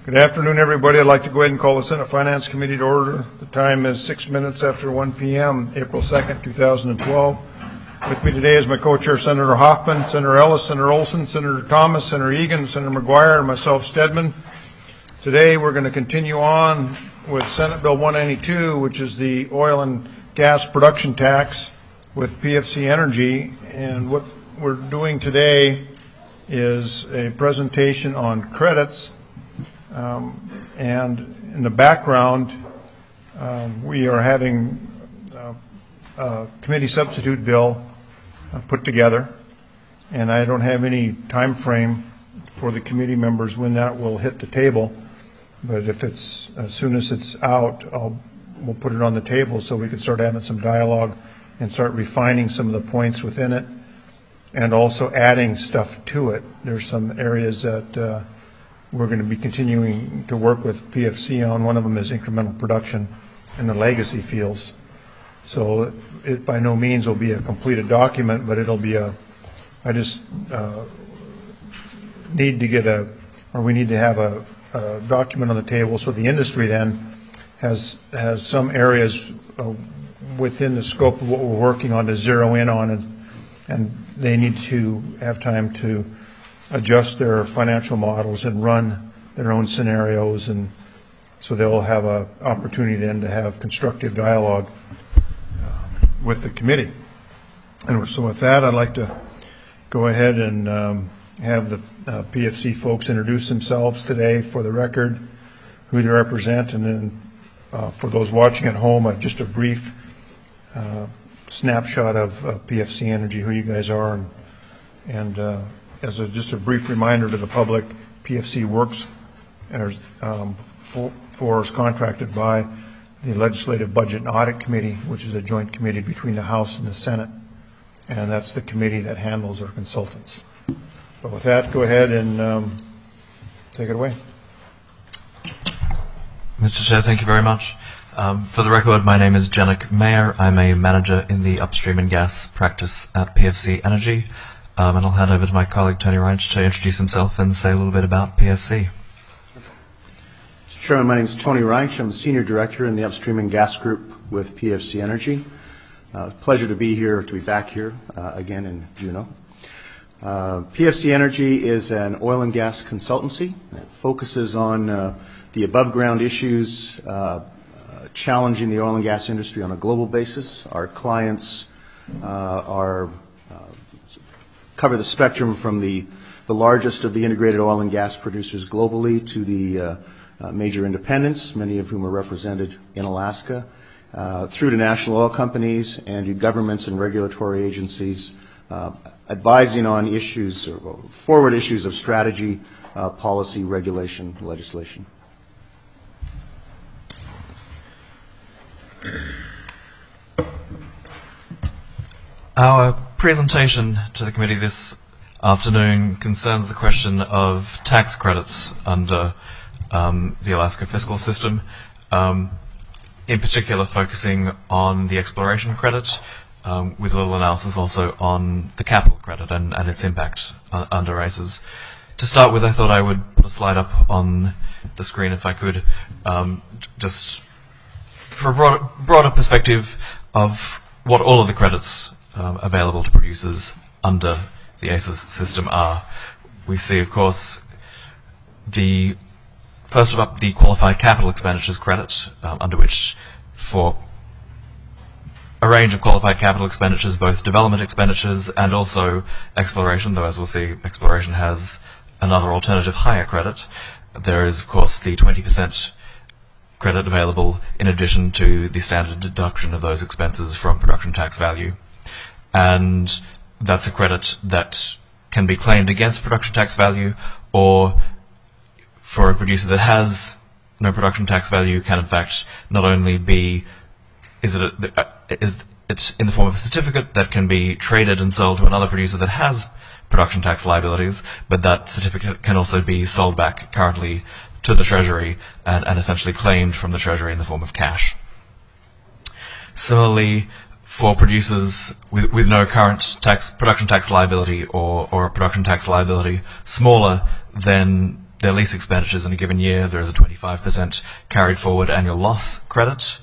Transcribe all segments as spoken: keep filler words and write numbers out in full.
Good afternoon, everybody. I'd like to go ahead and call the Senate Finance Committee to order. The time is six minutes after one p m, April second, two thousand twelve. With me today is my co-chair, Senator Hoffman, Senator Ellis, Senator Olson, Senator Thomas, Senator Egan, Senator McGuire, and myself, Stedman. Today we're going to continue on with Senate Bill one ninety-two, which is the oil and gas production tax with P F C Energy. And what we're doing today is a presentation on credits. Um, and in the background, um, we are having uh, a committee substitute bill uh, put together, and I don't have any time frame for the committee members when that will hit the table. But if it's as soon as it's out, I'll we'll put it on the table so we can start having some dialogue and start refining some of the points within it, and also adding stuff to it. There's some areas that uh, we're going to be continuing to work with P F C on. One of them is incremental production in the legacy fields. So it by no means will be a completed document, but it'll be a, I just uh, need to get a, or we need to have a, a document on the table so the industry then has, has some areas uh, within the scope of what we're working on to zero in on, and, and they need to have time to adjust their financial models and run their own scenarios, and so they'll have an opportunity then to have constructive dialogue uh, with the committee. And so with that, I'd like to go ahead and um, have the uh, P F C folks introduce themselves today for the record, who they represent, and then uh, for those watching at home, uh, just a brief uh, snapshot of uh, P F C Energy, who you guys are, and, and uh, as a, just a brief reminder to the public, P F C works as, um, for, for is contracted by the Legislative Budget and Audit Committee, which is a joint committee between the House and the Senate, and that's the committee that handles our consultants. But with that, go ahead and um, take it away. Mister Chair, thank you very much. Um, for the record, my name is Janik Mayer. I'm a manager in the upstream and gas practice at P F C Energy. Um, and I'll hand over to my colleague Tony Reich to introduce himself and say a little bit about P F C. Mister Chairman, my name is Tony Reich. I'm a Senior Director in the Upstream and Gas Group with P F C Energy. Uh, pleasure to be here, to be back here uh, again in Juneau. Uh, P F C Energy is an oil and gas consultancy. It focuses on uh, the above-ground issues uh, uh, challenging the oil and gas industry on a global basis. Our clients uh, are cover the spectrum from the, the largest of the integrated oil and gas producers globally to the uh, uh, major independents, many of whom are represented in Alaska, uh, through to national oil companies and to governments and regulatory agencies, uh, advising on issues, or forward issues of strategy, uh, policy, regulation, legislation. Our presentation to the committee this afternoon concerns the question of tax credits under um, the Alaska fiscal system, um, in particular focusing on the exploration credit, um, with a little analysis also on the capital credit and, and its impact uh, under A C E S. To start with, I thought I would put a slide up on the screen if I could, um, just for a broader, broader perspective of what all of the credits Um, available to producers under the A C E S system are. We see, of course, the first of up the qualified capital expenditures credit, um, under which for a range of qualified capital expenditures, both development expenditures and also exploration, though as we'll see, exploration has another alternative higher credit. There is, of course, the twenty percent credit available in addition to the standard deduction of those expenses from production tax value. And that's a credit that can be claimed against production tax value, or for a producer that has no production tax value can in fact not only be, is it a, is it in the form of a certificate that can be traded and sold to another producer that has production tax liabilities, but that certificate can also be sold back currently to the Treasury and, and essentially claimed from the Treasury in the form of cash. Similarly, for producers with, with no current tax, production tax liability or, or a production tax liability smaller than their lease expenditures in a given year, there is a twenty-five percent carried forward annual loss credit.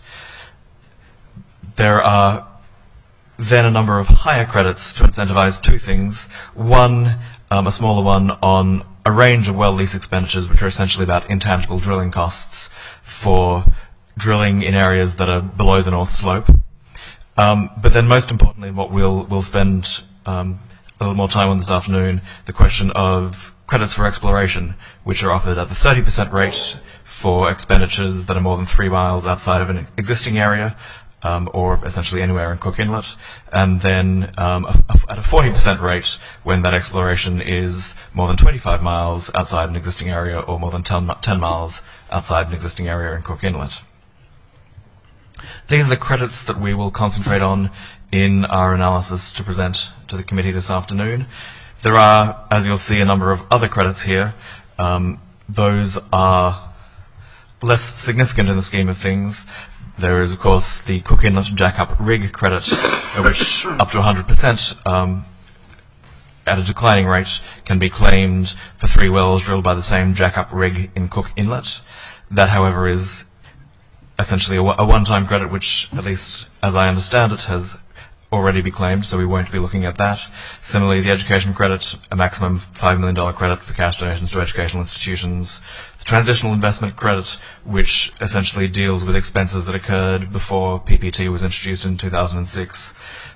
There are then a number of higher credits to incentivize two things. One, um, a smaller one on a range of well lease expenditures, which are essentially about intangible drilling costs for drilling in areas that are below the North Slope. Um, but then most importantly, what we'll, we'll spend um, a little more time on this afternoon, the question of credits for exploration, which are offered at the thirty percent rate for expenditures that are more than three miles outside of an existing area, um, or essentially anywhere in Cook Inlet, and then um, a, a, at a forty percent rate when that exploration is more than twenty-five miles outside an existing area or more than ten, ten miles outside an existing area in Cook Inlet. These are the credits that we will concentrate on in our analysis to present to the committee this afternoon. There are, as you'll see, a number of other credits here. Um, those are less significant in the scheme of things. There is, of course, the Cook Inlet Jack-Up Rig credit, which up to one hundred percent um, at a declining rate can be claimed for three wells drilled by the same Jack-Up rig in Cook Inlet. That, however, is essentially a, a one-time credit, which, at least as I understand it, has already been claimed, so we won't be looking at that. Similarly, the education credit, a maximum five million dollars credit for cash donations to educational institutions. The transitional investment credit, which essentially deals with expenses that occurred before P P T was introduced in two thousand six.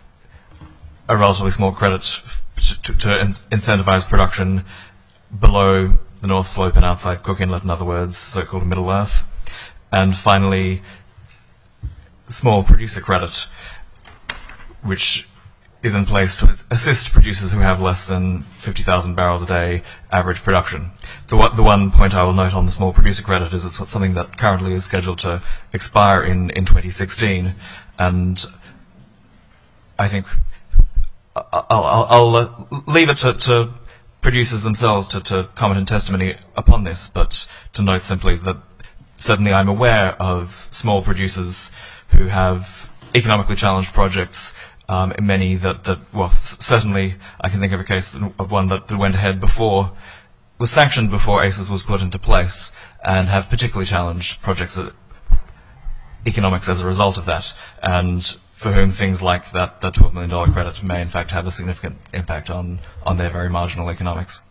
A relatively small credit to, to, to in- incentivize production below the North Slope and outside Cook Inlet, in other words, so-called Middle Earth. And finally, small producer credit, which is in place to assist producers who have less than fifty thousand barrels a day average production. The, one, the one point I will note on the small producer credit is it's something that currently is scheduled to expire in, in twenty sixteen, and I think I'll, I'll, I'll uh, leave it to, to producers themselves to, to comment in testimony upon this, but to note simply that certainly I'm aware of small producers who have economically challenged projects, um, many that, that well, s- certainly I can think of a case of one that, that went ahead before, was sanctioned before ACES was put into place, and have particularly challenged projects that, economics as a result of that, and for whom things like that, that twelve million dollars credit may in fact have a significant impact on, on their very marginal economics.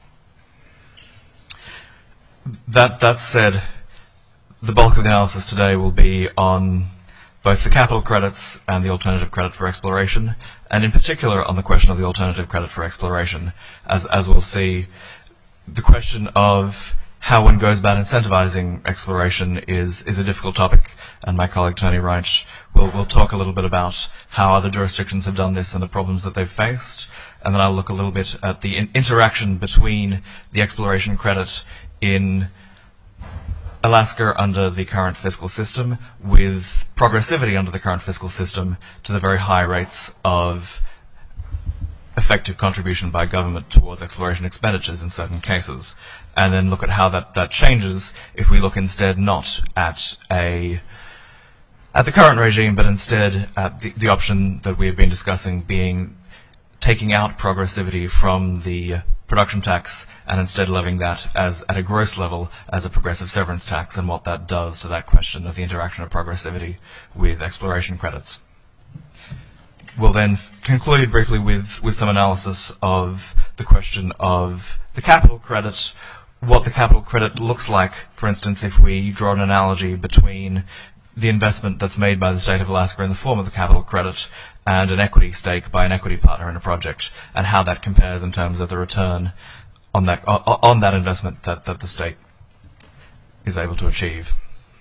That, that said, the bulk of the analysis today will be on both the capital credits and the alternative credit for exploration, and in particular on the question of the alternative credit for exploration. As, as we'll see, the question of how one goes about incentivizing exploration is, is a difficult topic, and my colleague Tony Reich will, will talk a little bit about how other jurisdictions have done this and the problems that they've faced, and then I'll look a little bit at the in- interaction between the exploration credit in Alaska under the current fiscal system with progressivity under the current fiscal system to the very high rates of effective contribution by government towards exploration expenditures in certain cases, and then look at how that, that changes if we look instead not at a at the current regime, but instead at the, the option that we have been discussing being taking out progressivity from the production tax and instead levying that as at a gross level as a progressive severance tax, and what that does to that question of the interaction of progressivity with exploration credits. We'll then f- conclude briefly with, with some analysis of the question of the capital credit, what the capital credit looks like, for instance, if we draw an analogy between the investment that's made by the state of Alaska in the form of the capital credit and an equity stake by an equity partner in a project, and how that compares in terms of the return on that on that investment that, that the state is able to achieve.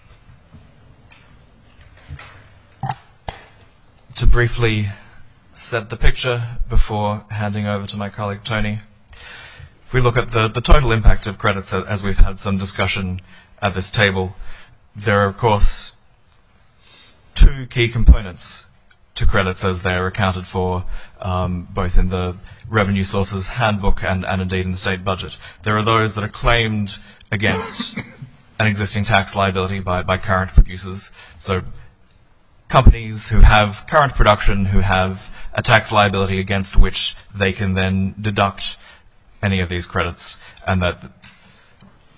To briefly set the picture before handing over to my colleague Tony, if we look at the, the total impact of credits, as we've had some discussion at this table, there are of course two key components to credits as they are accounted for um, both in the revenue sources handbook and, and indeed in the state budget. There are those that are claimed against an existing tax liability by, by current producers. So companies who have current production, who have a tax liability against which they can then deduct any of these credits, and that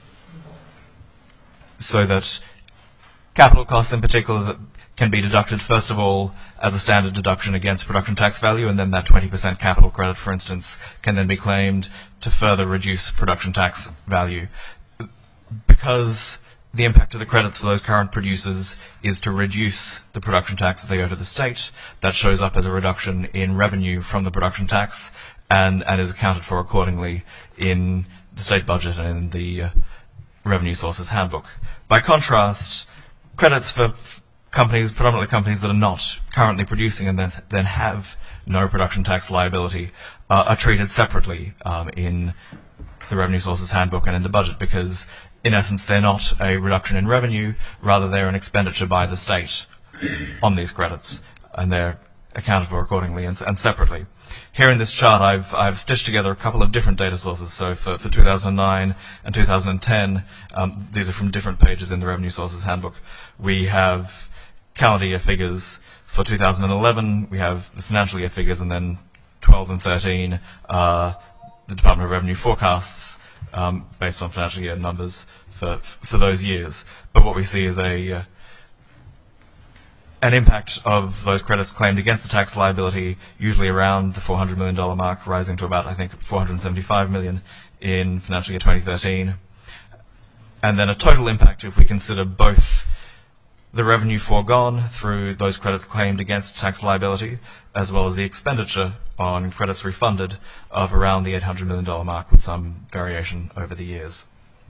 so that capital costs in particular that can be deducted first of all as a standard deduction against production tax value, and then that twenty percent capital credit, for instance, can then be claimed to further reduce production tax value. Because the impact of the credits for those current producers is to reduce the production tax that they owe to the state, that shows up as a reduction in revenue from the production tax and, and is accounted for accordingly in the state budget and in the uh, Revenue Sources Handbook. By contrast, credits for f- companies, predominantly companies that are not currently producing and then, then have no production tax liability, uh, are treated separately um, in the Revenue Sources Handbook and in the budget, because in essence they're not a reduction in revenue, rather they're an expenditure by the state on these credits, and they're accounted for accordingly and, and separately. Here in this chart I've, I've stitched together a couple of different data sources. So for, for two thousand nine and two thousand ten, um, these are from different pages in the Revenue Sources Handbook. We have calendar year figures. For two thousand eleven, we have the financial year figures, and then twelve and thirteen, uh, the Department of Revenue forecasts um, based on financial year numbers for for those years. But what we see is a uh, an impact of those credits claimed against the tax liability, usually around the four hundred million dollars mark, rising to about, I think, four hundred seventy-five million dollars in financial year twenty thirteen. And then a total impact, if we consider both the revenue foregone through those credits claimed against tax liability, as well as the expenditure on credits refunded, of around the eight hundred million dollars mark, with some variation over the years.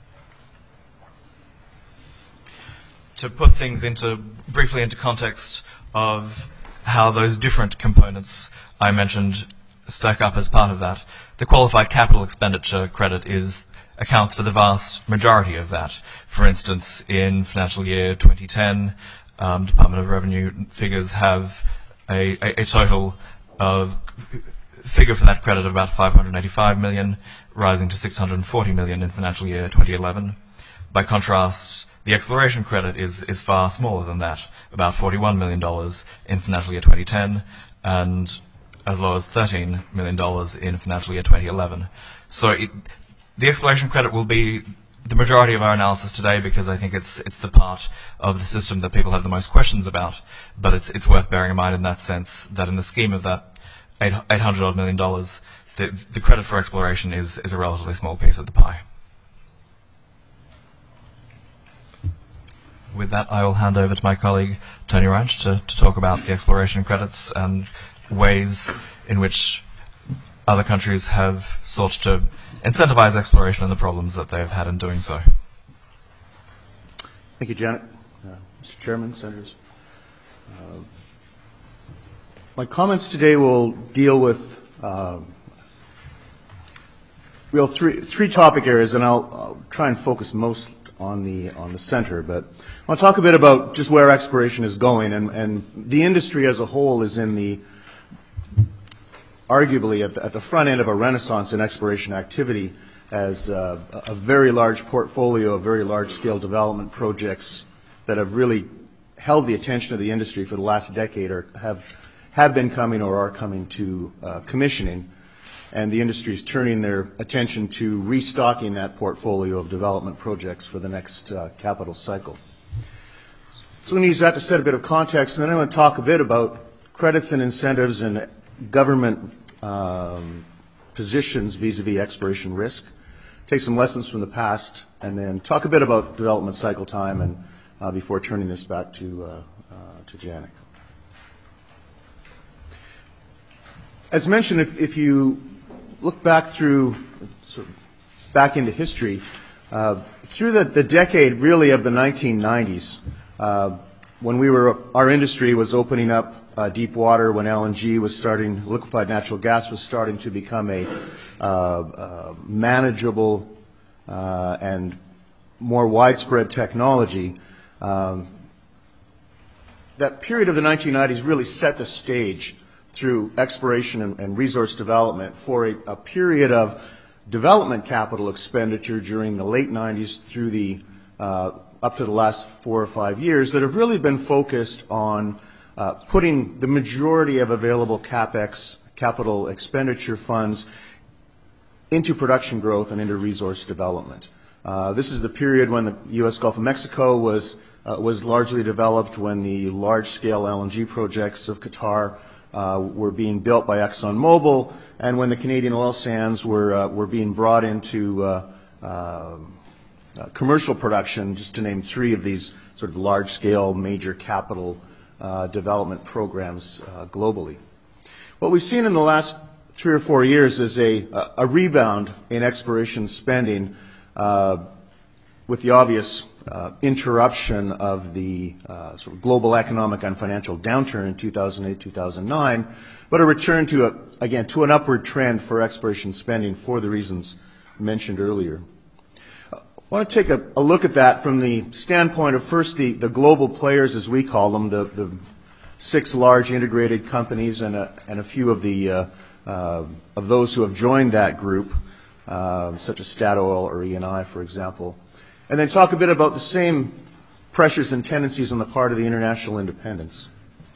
To put things into briefly into context of how those different components I mentioned stack up as part of that, the qualified capital expenditure credit is accounts for the vast majority of that. For instance, in financial year twenty ten, um, Department of Revenue figures have a, a, a total of figure for that credit of about five hundred eighty-five million dollars, rising to six hundred forty million dollars in financial year twenty eleven. By contrast, the exploration credit is, is far smaller than that, about forty-one million dollars in financial year twenty ten, and as low as thirteen million dollars in financial year twenty eleven. So it, the exploration credit will be the majority of our analysis today, because I think it's it's the part of the system that people have the most questions about. But it's it's worth bearing in mind in that sense that in the scheme of that eight hundred odd million dollars, the the credit for exploration is is a relatively small piece of the pie. With that, I will hand over to my colleague Tony Reinsch to, to talk about the exploration credits and ways in which other countries have sought to incentivize exploration and the problems that they've had in doing so. Thank you, Janet. Uh, Mister Chairman, Senators. Uh, my comments today will deal with um, real three three topic areas, and I'll, I'll try and focus most on the on the center. But I'll talk a bit about just where exploration is going, and, and the industry as a whole is in the arguably at the, at the front end of a renaissance in exploration activity, as uh, a very large portfolio of very large-scale development projects that have really held the attention of the industry for the last decade, or have have been coming or are coming to uh, commissioning, and the industry is turning their attention to restocking that portfolio of development projects for the next uh, capital cycle. So I'm going to use that to set a bit of context, and then I'm going to talk a bit about credits and incentives and government um, positions vis-a-vis exploration risk, take some lessons from the past, and then talk a bit about development cycle time, and uh, before turning this back to, uh, uh, to Janet. As mentioned, if, if you look back through, sort of back into history, uh, through the, the decade really of the nineteen nineties, uh, when we were, our industry was opening up uh, deep water, when L N G was starting, liquefied natural gas was starting to become a uh, uh, manageable uh, and more widespread technology, um, that period of the nineteen nineties really set the stage through exploration and, and resource development for a, a period of development capital expenditure during the late nineties through the uh, up to the last four or five years that have really been focused on uh, putting the majority of available CapEx, capital expenditure funds, into production growth and into resource development. Uh, this is the period when the U S Gulf of Mexico was, uh, was largely developed, when the large-scale L N G projects of Qatar uh, were being built by ExxonMobil, and when the Canadian oil sands were, uh, were being brought into uh, uh, uh, commercial production, just to name three of these sort of large-scale major capital uh, development programs uh, globally. What we've seen in the last three or four years is a, a rebound in exploration spending uh, with the obvious uh, interruption of the uh, sort of global economic and financial downturn in two thousand eight, two thousand nine, but a return to, a, again, to an upward trend for exploration spending for the reasons mentioned earlier. I want to take a, a look at that from the standpoint of first the, the global players, as we call them, the, the six large integrated companies and a, and a few of the uh, uh, of those who have joined that group, uh, such as Statoil or E and I, for example, and then talk a bit about the same pressures and tendencies on the part of the international independents.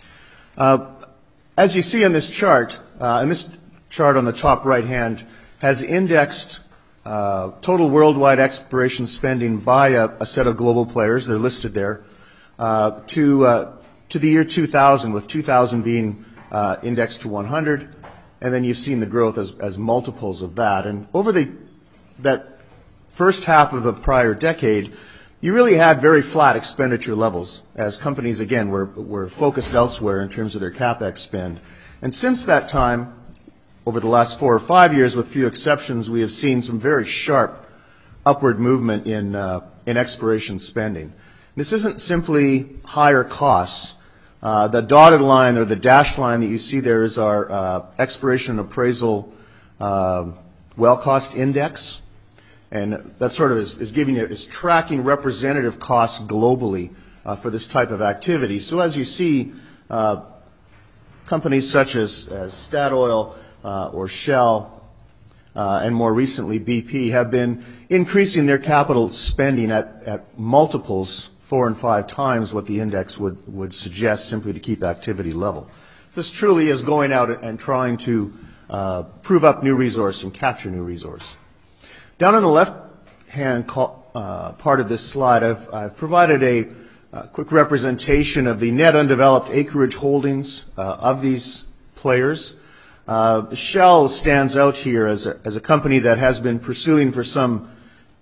Uh, as you see on this chart, uh, and this chart on the top right hand has indexed uh, total worldwide exploration spending by a, a set of global players, they're listed there, uh, to uh, to the year two thousand, with two thousand being uh, indexed to one hundred, and then you've seen the growth as, as multiples of that. And over the that first half of the prior decade, you really had very flat expenditure levels as companies, again, were, were focused elsewhere in terms of their CapEx spend. And since that time, over the last four or five years, with few exceptions, we have seen some very sharp upward movement in, uh, in exploration spending. This isn't simply higher costs. Uh, the dotted line or the dashed line that you see there is our uh, exploration and appraisal uh, well cost index, and that sort of is, is giving you is tracking representative costs globally uh, for this type of activity. So as you see, uh, companies such as, as Statoil uh, or Shell uh, and more recently B P have been increasing their capital spending at, at multiples four and five times what the index would, would suggest, simply to keep activity level. This truly is going out and trying to uh, prove up new resource and capture new resource. Down on the left-hand uh, part of this slide, I've, I've provided a, a quick representation of the net undeveloped acreage holdings uh, of these players. Uh, Shell stands out here as a, as a company that has been pursuing for some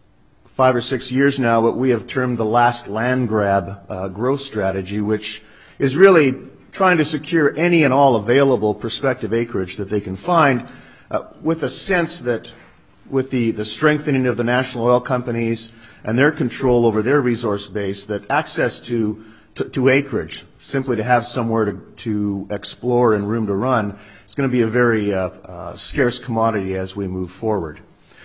five or six years now what we have termed the last land grab uh, growth strategy, which is really trying to secure any and all available prospective acreage that they can find, uh, with a sense that with the, the strengthening of the national oil companies and their control over their resource base, that access to, to, to acreage, simply to have somewhere to, to explore and room to run, is going to be a very uh, uh, scarce commodity as we move forward.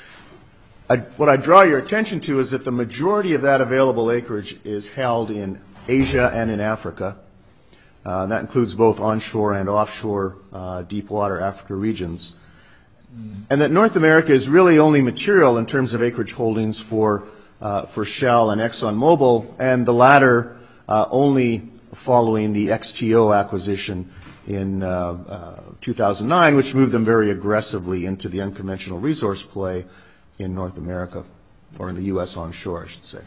I, what I draw your attention to is that the majority of that available acreage is held in Asia and in Africa. Uh, that includes both onshore and offshore uh, deep water Africa regions. And that North America is really only material in terms of acreage holdings for, uh, for Shell and ExxonMobil, and the latter uh, only following the X T O acquisition in uh, uh, two thousand nine, which moved them very aggressively into the unconventional resource play in North America, or in the U S onshore, I should say.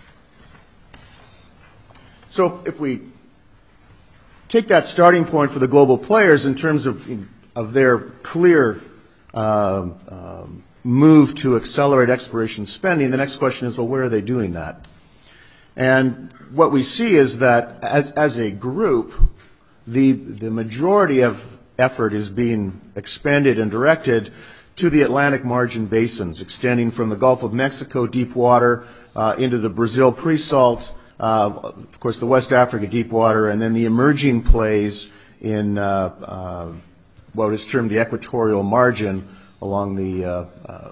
So if we take that starting point for the global players in terms of, of their clear uh, um, move to accelerate exploration spending, the next question is, well, where are they doing that? And what we see is that as, as a group, the, the majority of effort is being expended and directed to the Atlantic margin basins, extending from the Gulf of Mexico deep water uh, into the Brazil pre-salt, uh, of course the West Africa deep water, and then the emerging plays in uh, uh, what is termed the equatorial margin along the uh, uh,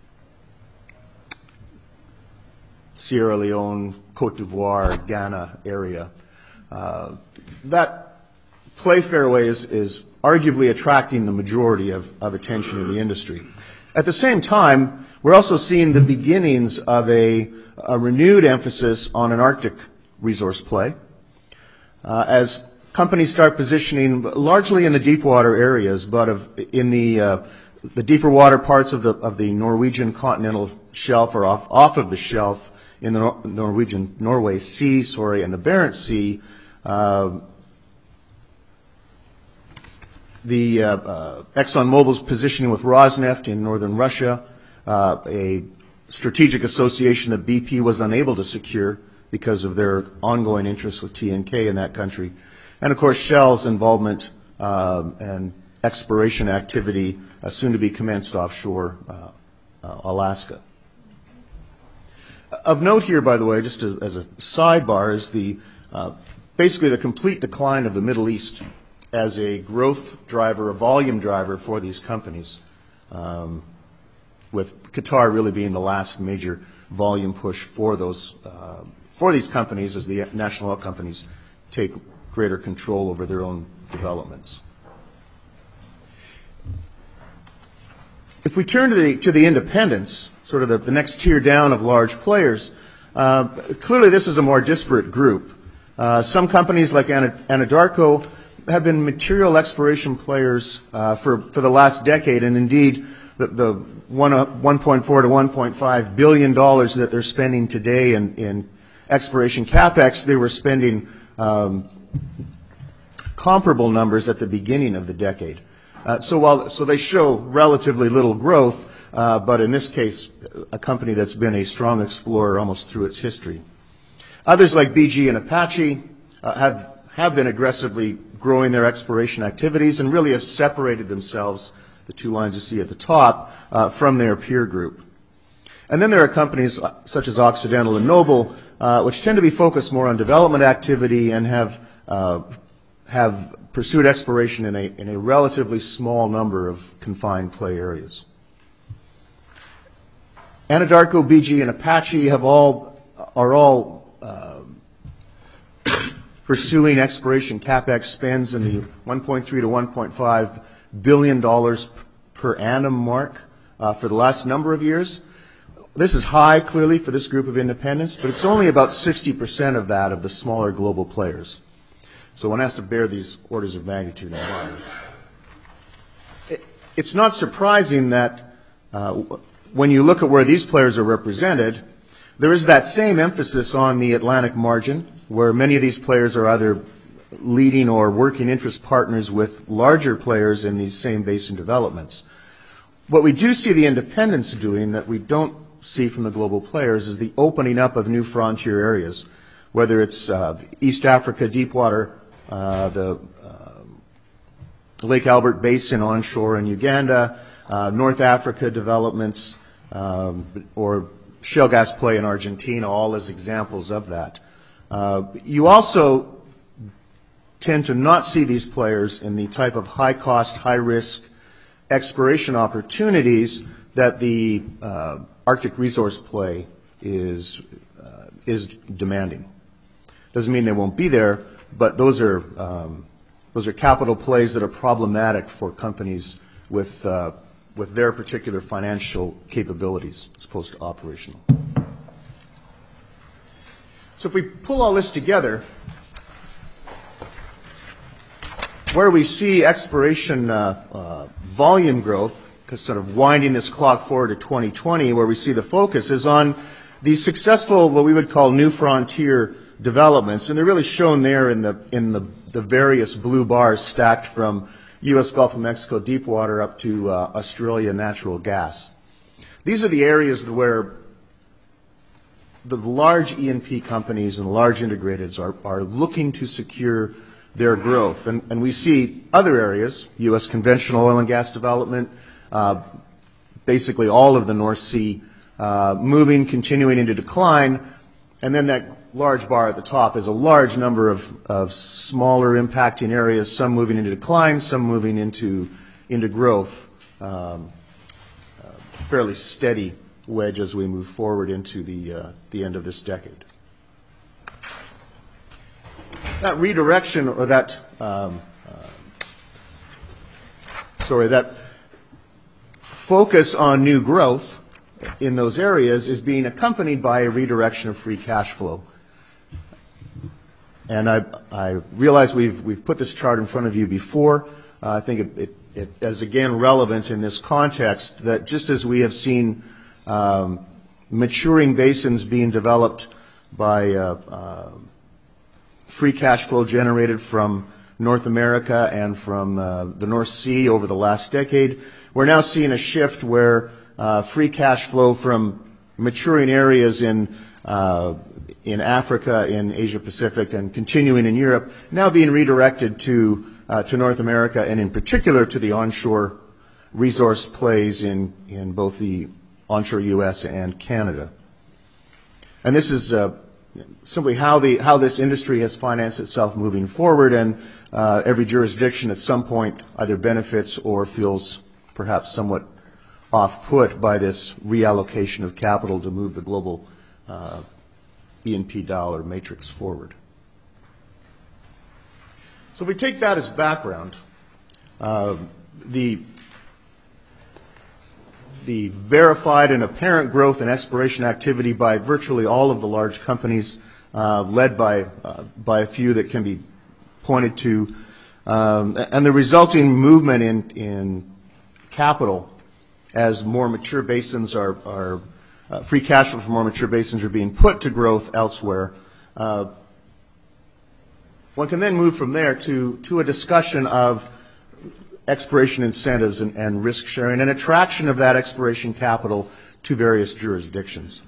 Sierra Leone, Cote d'Ivoire, Ghana area. Uh, that play fairway is, is arguably attracting the majority of, of attention in the industry. At the same time, we're also seeing the beginnings of a, a renewed emphasis on an Arctic resource play uh, as companies start positioning largely in the deep water areas, but of, in the, uh, the deeper water parts of the, of the Norwegian continental shelf or off, off of the shelf in the Nor- Norwegian Norway Sea, sorry, and the Barents Sea. Uh, the uh, uh, ExxonMobil's positioning with Rosneft in northern Russia, uh, a strategic association that B P was unable to secure because of their ongoing interests with T N K in that country, and of course Shell's involvement uh, and exploration activity uh, soon to be commenced offshore uh, uh, Alaska. Of note here, by the way, just as, as a sidebar, is the uh, basically the complete decline of the Middle East as a growth driver, a volume driver for these companies, um, with Qatar really being the last major volume push for those uh, for these companies as the national oil companies take greater control over their own developments. If we turn to the to the independents, sort of the, the next tier down of large players, uh, clearly this is a more disparate group. Uh, some companies like Anadarko have been material exploration players uh, for, for the last decade, and indeed the, the one, uh, one point four to one point five billion dollars that they're spending today in, in exploration capex, they were spending um, comparable numbers at the beginning of the decade. Uh, so while so they show relatively little growth, uh, but in this case, a company that's been a strong explorer almost through its history. Others like B G and Apache uh, have have been aggressively growing their exploration activities and really have separated themselves, the two lines you see at the top, uh, from their peer group. And then there are companies such as Occidental and Noble, uh, which tend to be focused more on development activity and have uh, have pursued exploration in a in a relatively small number of confined play areas. Anadarko, B G, and Apache have all are all uh, pursuing exploration capex spends in the one point three to one point five billion dollars per annum mark uh, for the last number of years. This is high, clearly, for this group of independents, but it's only about sixty percent of that of the smaller global players. So one has to bear these orders of magnitude in mind. It, it's not surprising that uh, when you look at where these players are represented, there is that same emphasis on the Atlantic margin, where many of these players are either leading or working interest partners with larger players in these same basin developments. What we do see the independents doing that we don't see from the global players is the opening up of new frontier areas, whether it's uh, East Africa, Deepwater, uh, the uh, Lake Albert Basin onshore in Uganda, uh, North Africa developments, um, or shale gas play in Argentina, all as examples of that. Uh, you also tend to not see these players in the type of high-cost, high-risk exploration opportunities that the uh, Arctic resource play is uh, is demanding. Doesn't mean they won't be there, but those are um, those are capital plays that are problematic for companies with uh, with their particular financial capabilities as opposed to operational. So if we pull all this together, where we see exploration uh, uh, volume growth, sort of winding this clock forward to twenty twenty, where we see the focus is on these successful, what we would call new frontier developments, and they're really shown there in the in the, the various blue bars stacked from U S Gulf of Mexico deepwater up to uh, Australia natural gas. These are the areas where the large E and P companies and large integrateds are, are looking to secure their growth. And, and we see other areas, U S conventional oil and gas development, uh, basically all of the North Sea, uh, moving, continuing into decline. And then that large bar at the top is a large number of, of smaller impacting areas, some moving into decline, some moving into, into growth. Um, uh, fairly steady wedge as we move forward into the, uh, the end of this decade. That redirection, or that, um, uh, sorry, that focus on new growth in those areas is being accompanied by a redirection of free cash flow. And I, I realize we've, we've put this chart in front of you before. Uh, I think it, it, it is again relevant in this context that just as we have seen um, maturing basins being developed by uh, uh, free cash flow generated from North America and from uh, the North Sea over the last decade. We're now seeing a shift where uh, free cash flow from maturing areas in uh, in Africa, in Asia Pacific, and continuing in Europe, now being redirected to uh, to North America, and in particular to the onshore resource plays in in both the onshore U S and Canada. And this is uh, simply how the how this industry has financed itself moving forward, and uh, every jurisdiction at some point either benefits or feels perhaps somewhat off-put by this reallocation of capital to move the global uh, E and P dollar matrix forward. So if we take that as background, uh, the the verified and apparent growth in exploration activity by virtually all of the large companies, uh, led by uh, by a few that can be pointed to, um, and the resulting movement in in capital as more mature basins are, are uh, free cash flow from more mature basins are being put to growth elsewhere. Uh, one can then move from there to to a discussion of exploration incentives and, and risk sharing and attraction of that exploration capital to various jurisdictions.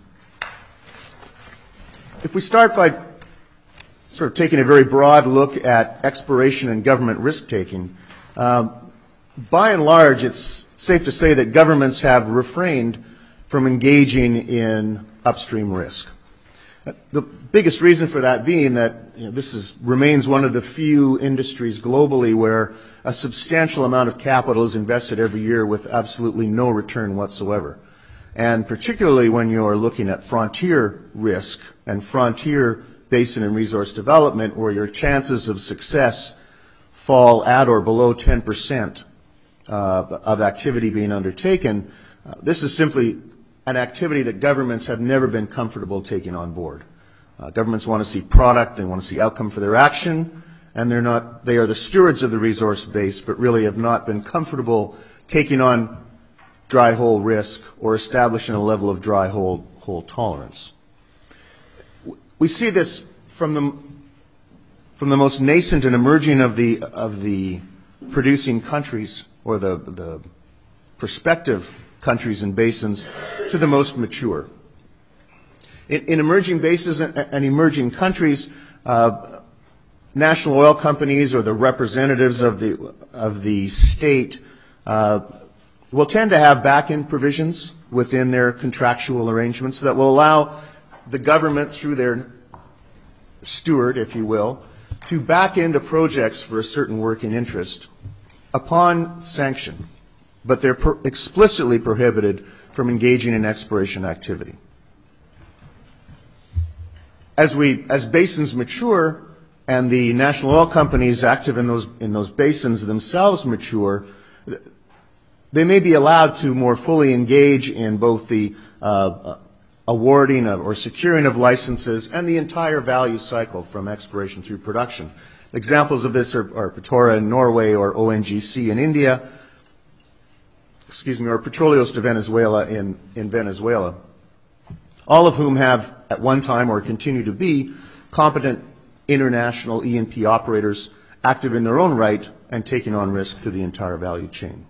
If we start by sort of taking a very broad look at exploration and government risk-taking, um, by and large, it's safe to say that governments have refrained from engaging in upstream risk. The biggest reason for that being that you know, this is, remains one of the few industries globally where a substantial amount of capital is invested every year with absolutely no return whatsoever. And particularly when you're looking at frontier risk and frontier basin and resource development, where your chances of success fall at or below ten percent uh, of activity being undertaken, uh, this is simply an activity that governments have never been comfortable taking on board. Uh, governments want to see product, they want to see outcome for their action, and they're not, they are the stewards of the resource base, but really have not been comfortable taking on dry hole risk or establishing a level of dry hole, hole tolerance. We see this from the, from the most nascent and emerging of the, of the producing countries, or the, the prospective countries and basins, to the most mature. In, in emerging basins and, and emerging countries, uh, national oil companies or the representatives of the of the state uh, will tend to have back-end provisions within their contractual arrangements that will allow the government, through their steward, if you will, to back into projects for a certain working interest upon sanction, but they're per- explicitly prohibited from engaging in exploration activity. As we, as basins mature and the national oil companies active in those in those basins themselves mature, they may be allowed to more fully engage in both the uh, awarding of, or securing of licenses and the entire value cycle from exploration through production. Examples of this are, are Petoro in Norway, or O N G C in India, excuse me, or Petróleos de Venezuela in, in Venezuela, all of whom have at one time or continue to be competent international E and P operators active in their own right and taking on risk through the entire value chain.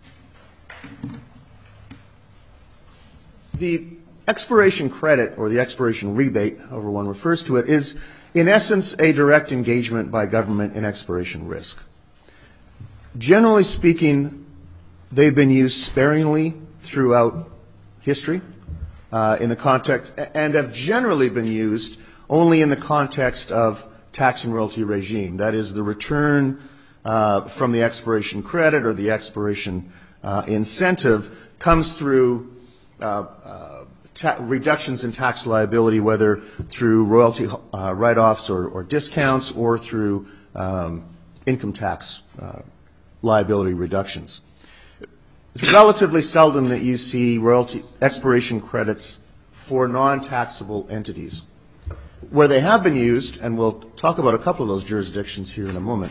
The exploration credit, or the exploration rebate, however one refers to it, is in essence a direct engagement by government in exploration risk. Generally speaking, they've been used sparingly throughout history uh, in the context, and have generally been used only in the context of tax and royalty regime. That is, the return uh, from the exploration credit or the exploration uh, incentive comes through uh, uh, ta- reductions in tax liability, whether through royalty uh, write-offs or, or discounts, or through um, income tax uh, liability reductions. It's relatively seldom that you see royalty exploration credits for non-taxable entities. Where they have been used, and we'll talk about a couple of those jurisdictions here in a moment,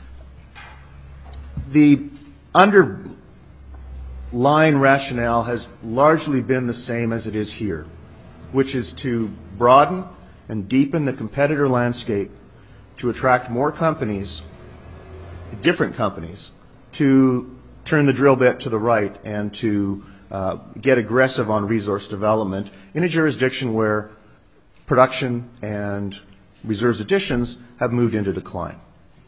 the underlying rationale has largely been the same as it is here. which is to broaden and deepen the competitor landscape to attract more companies, different companies, to turn the drill bit to the right and to uh, get aggressive on resource development in a jurisdiction where production and reserves additions have moved into decline.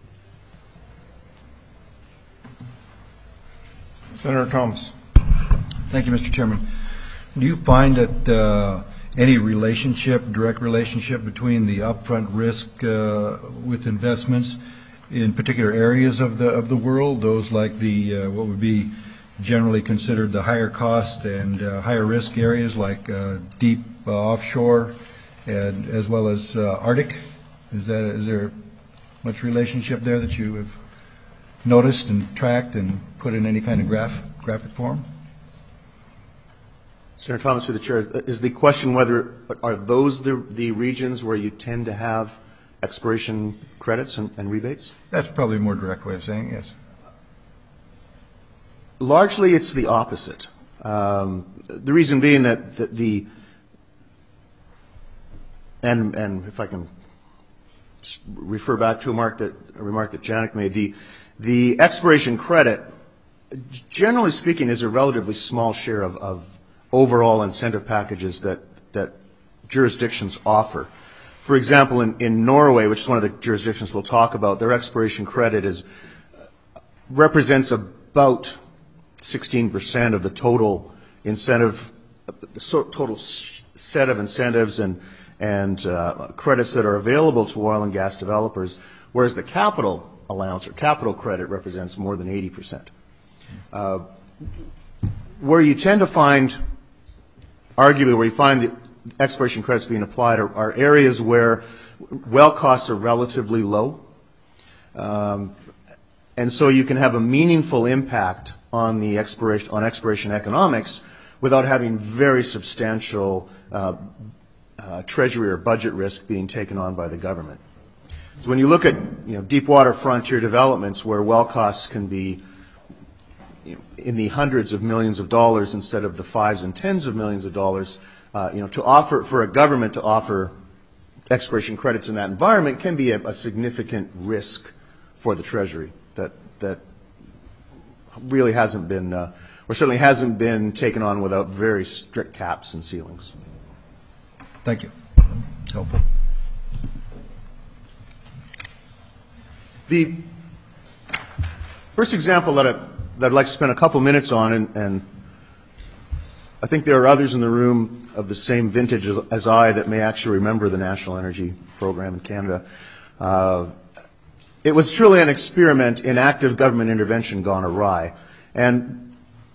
Senator Thomas. Thank you, Mister Chairman. Do you find that uh, any relationship, direct relationship between the upfront risk uh, with investments in particular areas of the of the world, those like the uh, what would be generally considered the higher cost and uh, higher risk areas like uh, deep uh, offshore, and as well as uh, Arctic? Is that is there much relationship there that you have noticed and tracked and put in any kind of graph graphic form? Senator Thomas, through the chair, is the question whether are those the, the regions where you tend to have expiration credits and, and rebates? That's probably a more direct way of saying it, yes. Largely, it's the opposite. Um, the reason being that the, the and and if I can refer back to a, mark that, a remark that Janek made, the the expiration credit, generally speaking, is a relatively small share of, of overall incentive packages that, that jurisdictions offer. For example, in, in Norway, which is one of the jurisdictions we'll talk about, their expiration credit is represents about sixteen percent of the total incentive, the so, total set of incentives and, and uh, credits that are available to oil and gas developers, whereas the capital allowance or capital credit represents more than eighty percent. Uh, where you tend to find arguably where you find the expiration credits being applied are, are areas where well costs are relatively low. Um, and so you can have a meaningful impact on the expiration, on expiration economics without having very substantial uh, uh, treasury or budget risk being taken on by the government. So when you look at you know, deep water frontier developments where well costs can be in the hundreds of millions of dollars instead of the fives and tens of millions of dollars, uh, you know, to offer, for a government to offer expiration credits in that environment can be a, a significant risk for the Treasury that, that really hasn't been, uh, or certainly hasn't been taken on without very strict caps and ceilings. Thank you. Helpful. The first example that I that I'd like to spend a couple minutes on, and, and I think there are others in the room of the same vintage as, as I that may actually remember the National Energy Program in Canada. Uh, it was truly an experiment in active government intervention gone awry. And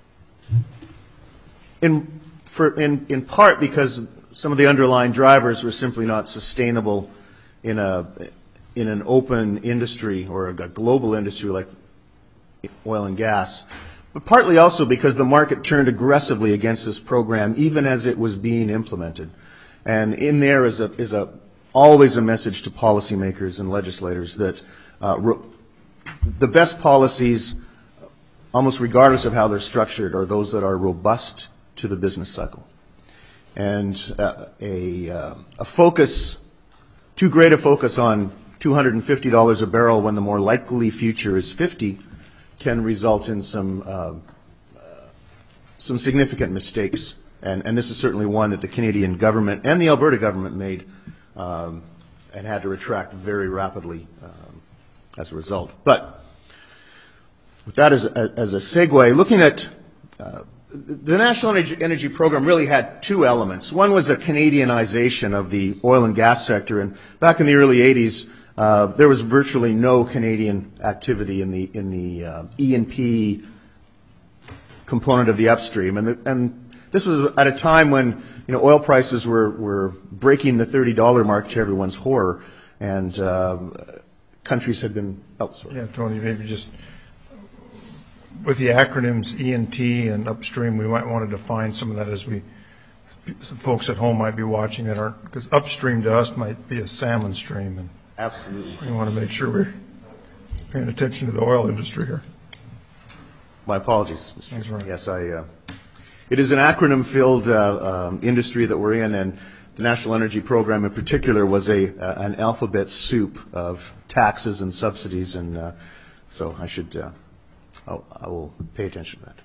in, for, in, in part because some of the underlying drivers were simply not sustainable in, a, in an open industry or a global industry like oil and gas, but partly also because the market turned aggressively against this program even as it was being implemented. And in there is a, is a always a message to policymakers and legislators that uh, ro- the best policies, almost regardless of how they're structured, are those that are robust to the business cycle. And uh, a, uh, a focus, too great a focus on two hundred fifty dollars a barrel when the more likely future is fifty can result in some uh, uh, some significant mistakes, and, and this is certainly one that the Canadian government and the Alberta government made um, and had to retract very rapidly um, as a result. But with that as a, as a segue, looking at uh, the National Energy, Energy Program really had two elements. One was a Canadianization of the oil and gas sector, and back in the early eighties, Uh, there was virtually no Canadian activity in the in the uh, E and P component of the upstream, and the, and this was at a time when you know oil prices were were breaking the thirty dollar mark to everyone's horror, and uh, countries had been oh sorry. Yeah, Tony, maybe just with the acronyms E and T and upstream, we might want to define some of that as we some folks at home might be watching that aren't, because upstream to us might be a salmon stream, and absolutely. we want to make sure we're paying attention to the oil industry here. My apologies, Mister That's right. Yes, I. Uh, It is an acronym-filled uh, um, industry that we're in, and the National Energy Program in particular was a uh, an alphabet soup of taxes and subsidies, and uh, so I should uh, I'll, I will pay attention to that.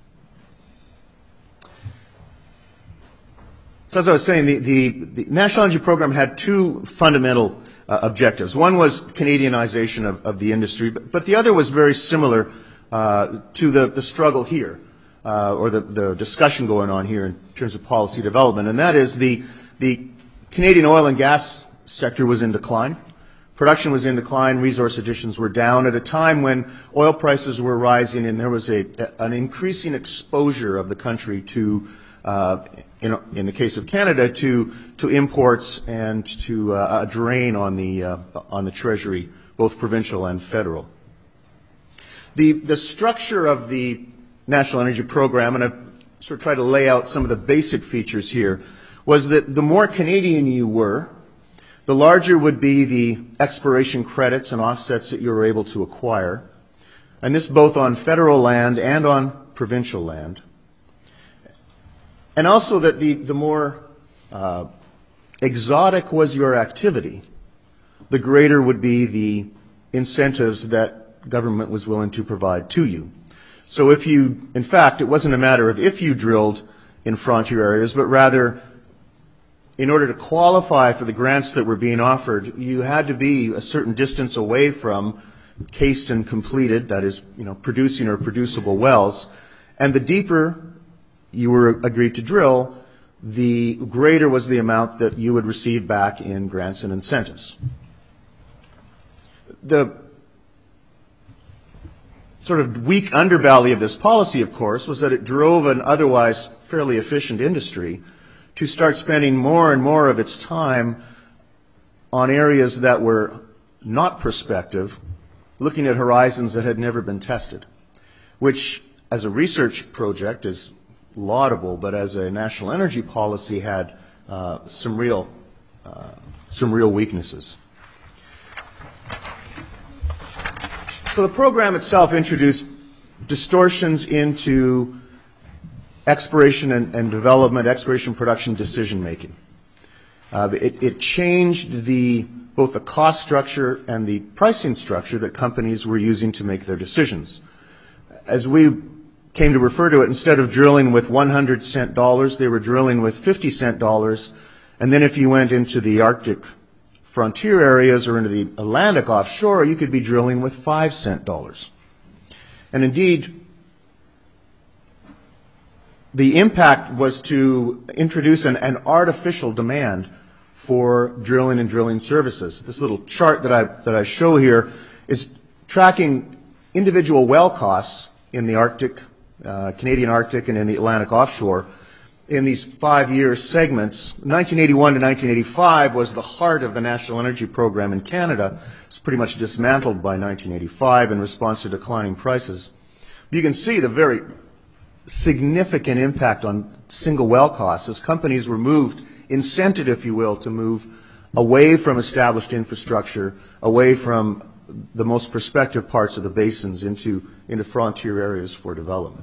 So as I was saying, the, the, the National Energy Program had two fundamental uh, objectives. One was Canadianization of, of the industry, but, but the other was very similar uh, to the, the struggle here, uh, or the, the discussion going on here in terms of policy development, and that is the, the Canadian oil and gas sector was in decline. Production was in decline, resource additions were down at a time when oil prices were rising, and there was a, an increasing exposure of the country to Uh, in, in the case of Canada, to to imports and to uh, a drain on the uh, on the Treasury, both provincial and federal. The the structure of the National Energy Program, and I've sort of tried to lay out some of the basic features here, was that the more Canadian you were, the larger would be the exploration credits and offsets that you were able to acquire, and this both on federal land and on provincial land. And also that the, the more uh, exotic was your activity, the greater would be the incentives that government was willing to provide to you. So if you, in fact, it wasn't a matter of if you drilled in frontier areas, but rather in order to qualify for the grants that were being offered, you had to be a certain distance away from cased and completed, that is, you know, producing or producible wells, and the deeper you were agreed to drill, the greater was the amount that you would receive back in grants and incentives. The sort of weak underbelly of this policy, of course, was that it drove an otherwise fairly efficient industry to start spending more and more of its time on areas that were not prospective, looking at horizons that had never been tested, which as a research project is laudable, but as a national energy policy had uh, some real uh, some real weaknesses. So the program itself introduced distortions into exploration and, and development, exploration production decision making. Uh, it, it changed the both the cost structure and the pricing structure that companies were using to make their decisions. As we came to refer to it, instead of drilling with one hundred cent dollars, they were drilling with fifty cent dollars. And then if you went into the Arctic frontier areas or into the Atlantic offshore, you could be drilling with five cent dollars. And indeed, the impact was to introduce an, an artificial demand for drilling and drilling services. This little chart that I, that I show here is tracking individual well costs in the Arctic, Uh, Canadian Arctic and in the Atlantic offshore in these five-year segments. nineteen eighty-one to nineteen eighty-five was the heart of the National Energy Program in Canada. It was pretty much dismantled by nineteen eighty-five in response to declining prices. You can see the very significant impact on single well costs as companies were moved, incented, if you will, to move away from established infrastructure, away from the most prospective parts of the basins into, into frontier areas for development.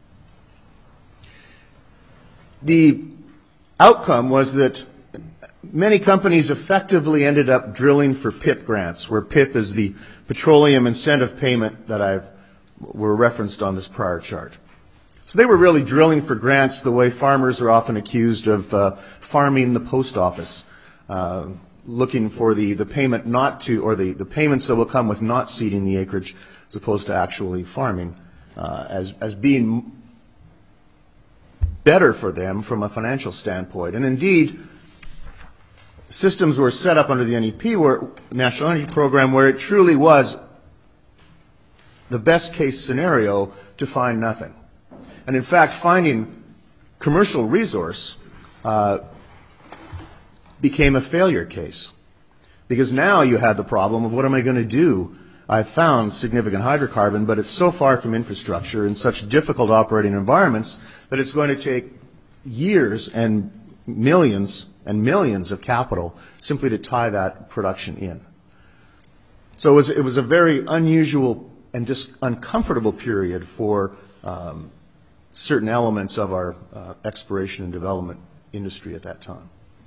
The outcome was that many companies effectively ended up drilling for P I P grants, where P I P is the petroleum incentive payment that I've were referenced on this prior chart. So they were really drilling for grants the way farmers are often accused of uh, farming the post office, uh, looking for the, the payment not to, or the, the payments that will come with not seeding the acreage as opposed to actually farming, uh, as, as being better for them from a financial standpoint. And indeed, systems were set up under the N E P, where, National Energy Program, where it truly was the best case scenario to find nothing. And in fact, finding commercial resource uh, became a failure case, because now you had the problem of what am I going to do? I've found significant hydrocarbon, but it's so far from infrastructure in such difficult operating environments that it's going to take years and millions and millions of capital simply to tie that production in. So it was, it was a very unusual and just uncomfortable period for um, certain elements of our uh, exploration and development industry at that time.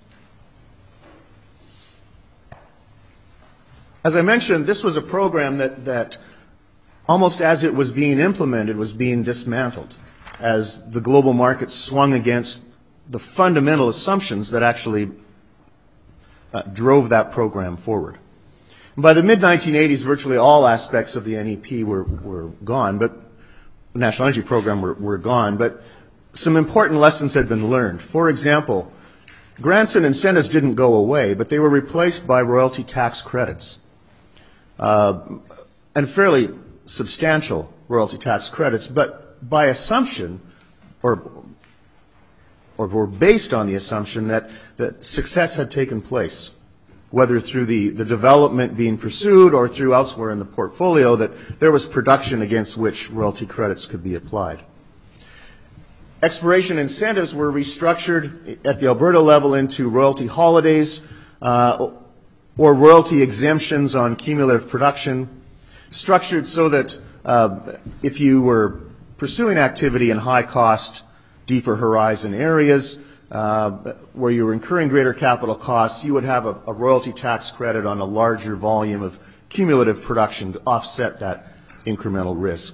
As I mentioned, this was a program that, that almost as it was being implemented was being dismantled as the global market swung against the fundamental assumptions that actually uh, drove that program forward. By the mid nineteen eighties, virtually all aspects of the N E P were, were gone, but the National Energy Program were, were gone, but some important lessons had been learned. For example, grants and incentives didn't go away, but they were replaced by royalty tax credits, uh, and fairly substantial royalty tax credits, but by assumption, or or were based on the assumption that, that success had taken place, whether through the, the development being pursued or through elsewhere in the portfolio, that there was production against which royalty credits could be applied. Exploration incentives were restructured at the Alberta level into royalty holidays uh, or royalty exemptions on cumulative production, structured so that uh, if you were pursuing activity in high-cost, deeper horizon areas uh, where you were incurring greater capital costs, you would have a, a royalty tax credit on a larger volume of cumulative production to offset that incremental risk.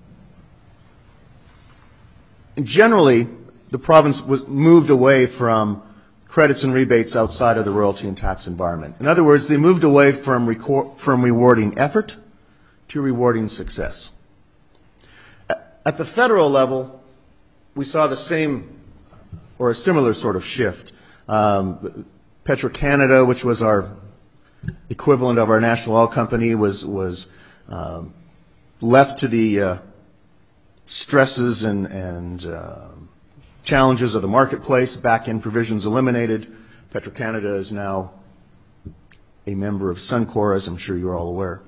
And generally, the province was moved away from credits and rebates outside of the royalty and tax environment. In other words, they moved away from, record, from rewarding effort to rewarding success. At the federal level, we saw the same or a similar sort of shift. Um, Petro-Canada, which was our equivalent of our national oil company, was, was um, left to the uh, stresses and, and uh, challenges of the marketplace. Back-end provisions eliminated. Petro-Canada is now a member of Suncor, as I'm sure you're all aware.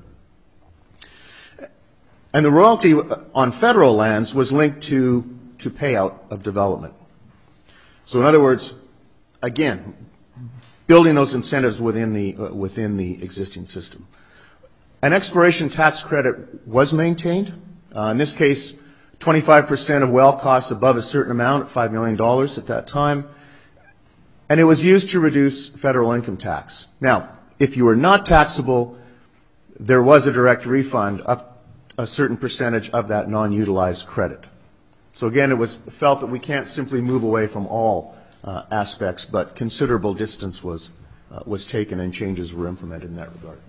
And the royalty on federal lands was linked to, to payout of development. So in other words, again, building those incentives within the, uh, within the existing system. An exploration tax credit was maintained. Uh, in this case, twenty-five percent of well costs above a certain amount, five million dollars at that time. And it was used to reduce federal income tax. Now, if you were not taxable, there was a direct refund up a certain percentage of that non-utilized credit. So again, it was felt that we can't simply move away from all uh, aspects, but considerable distance was, uh, was taken and changes were implemented in that regard.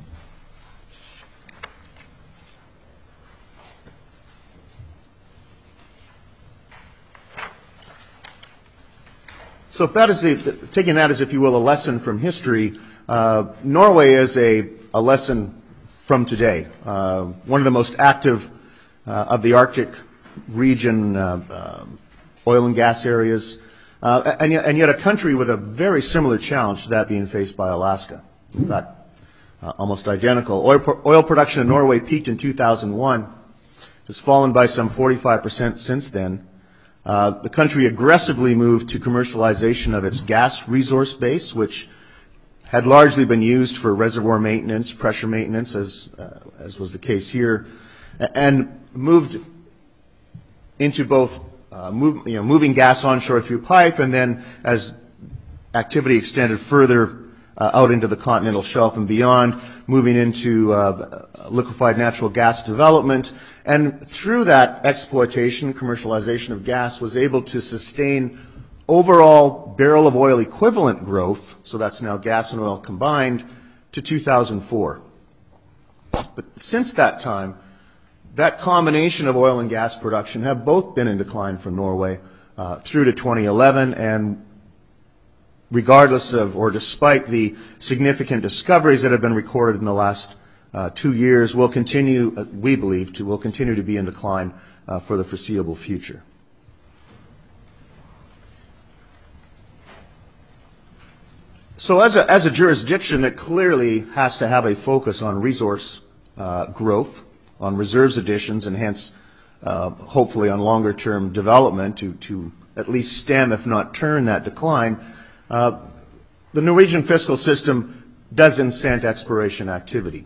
So if that is a, taking that as, if you will, a lesson from history, uh, Norway is a, a lesson from today. Uh, one of the most active uh, of the Arctic region uh, um, oil and gas areas, uh, and, yet, and yet a country with a very similar challenge to that being faced by Alaska. In fact, uh, almost identical. Oil, oil production in Norway peaked in two thousand one, has fallen by some forty-five percent since then. Uh, the country aggressively moved to commercialization of its gas resource base, which had largely been used for reservoir maintenance, pressure maintenance, as, uh, as was the case here, and moved into both uh, move, you know, moving gas onshore through pipe, and then as activity extended further uh, out into the continental shelf and beyond, moving into uh, liquefied natural gas development. And through that exploitation, commercialization of gas, was able to sustain overall barrel of oil equivalent growth, so that's now gas and oil combined, to two thousand four. But since that time, that combination of oil and gas production have both been in decline for Norway uh, through to twenty eleven, and regardless of, or despite the significant discoveries that have been recorded in the last uh, two years, will continue, uh, we believe, to will continue to be in decline uh, for the foreseeable future. So as a, as a jurisdiction that clearly has to have a focus on resource uh, growth, on reserves additions, and hence uh, hopefully on longer term development to, to at least stem, if not turn, that decline, uh, the Norwegian fiscal system does incent exploration activity.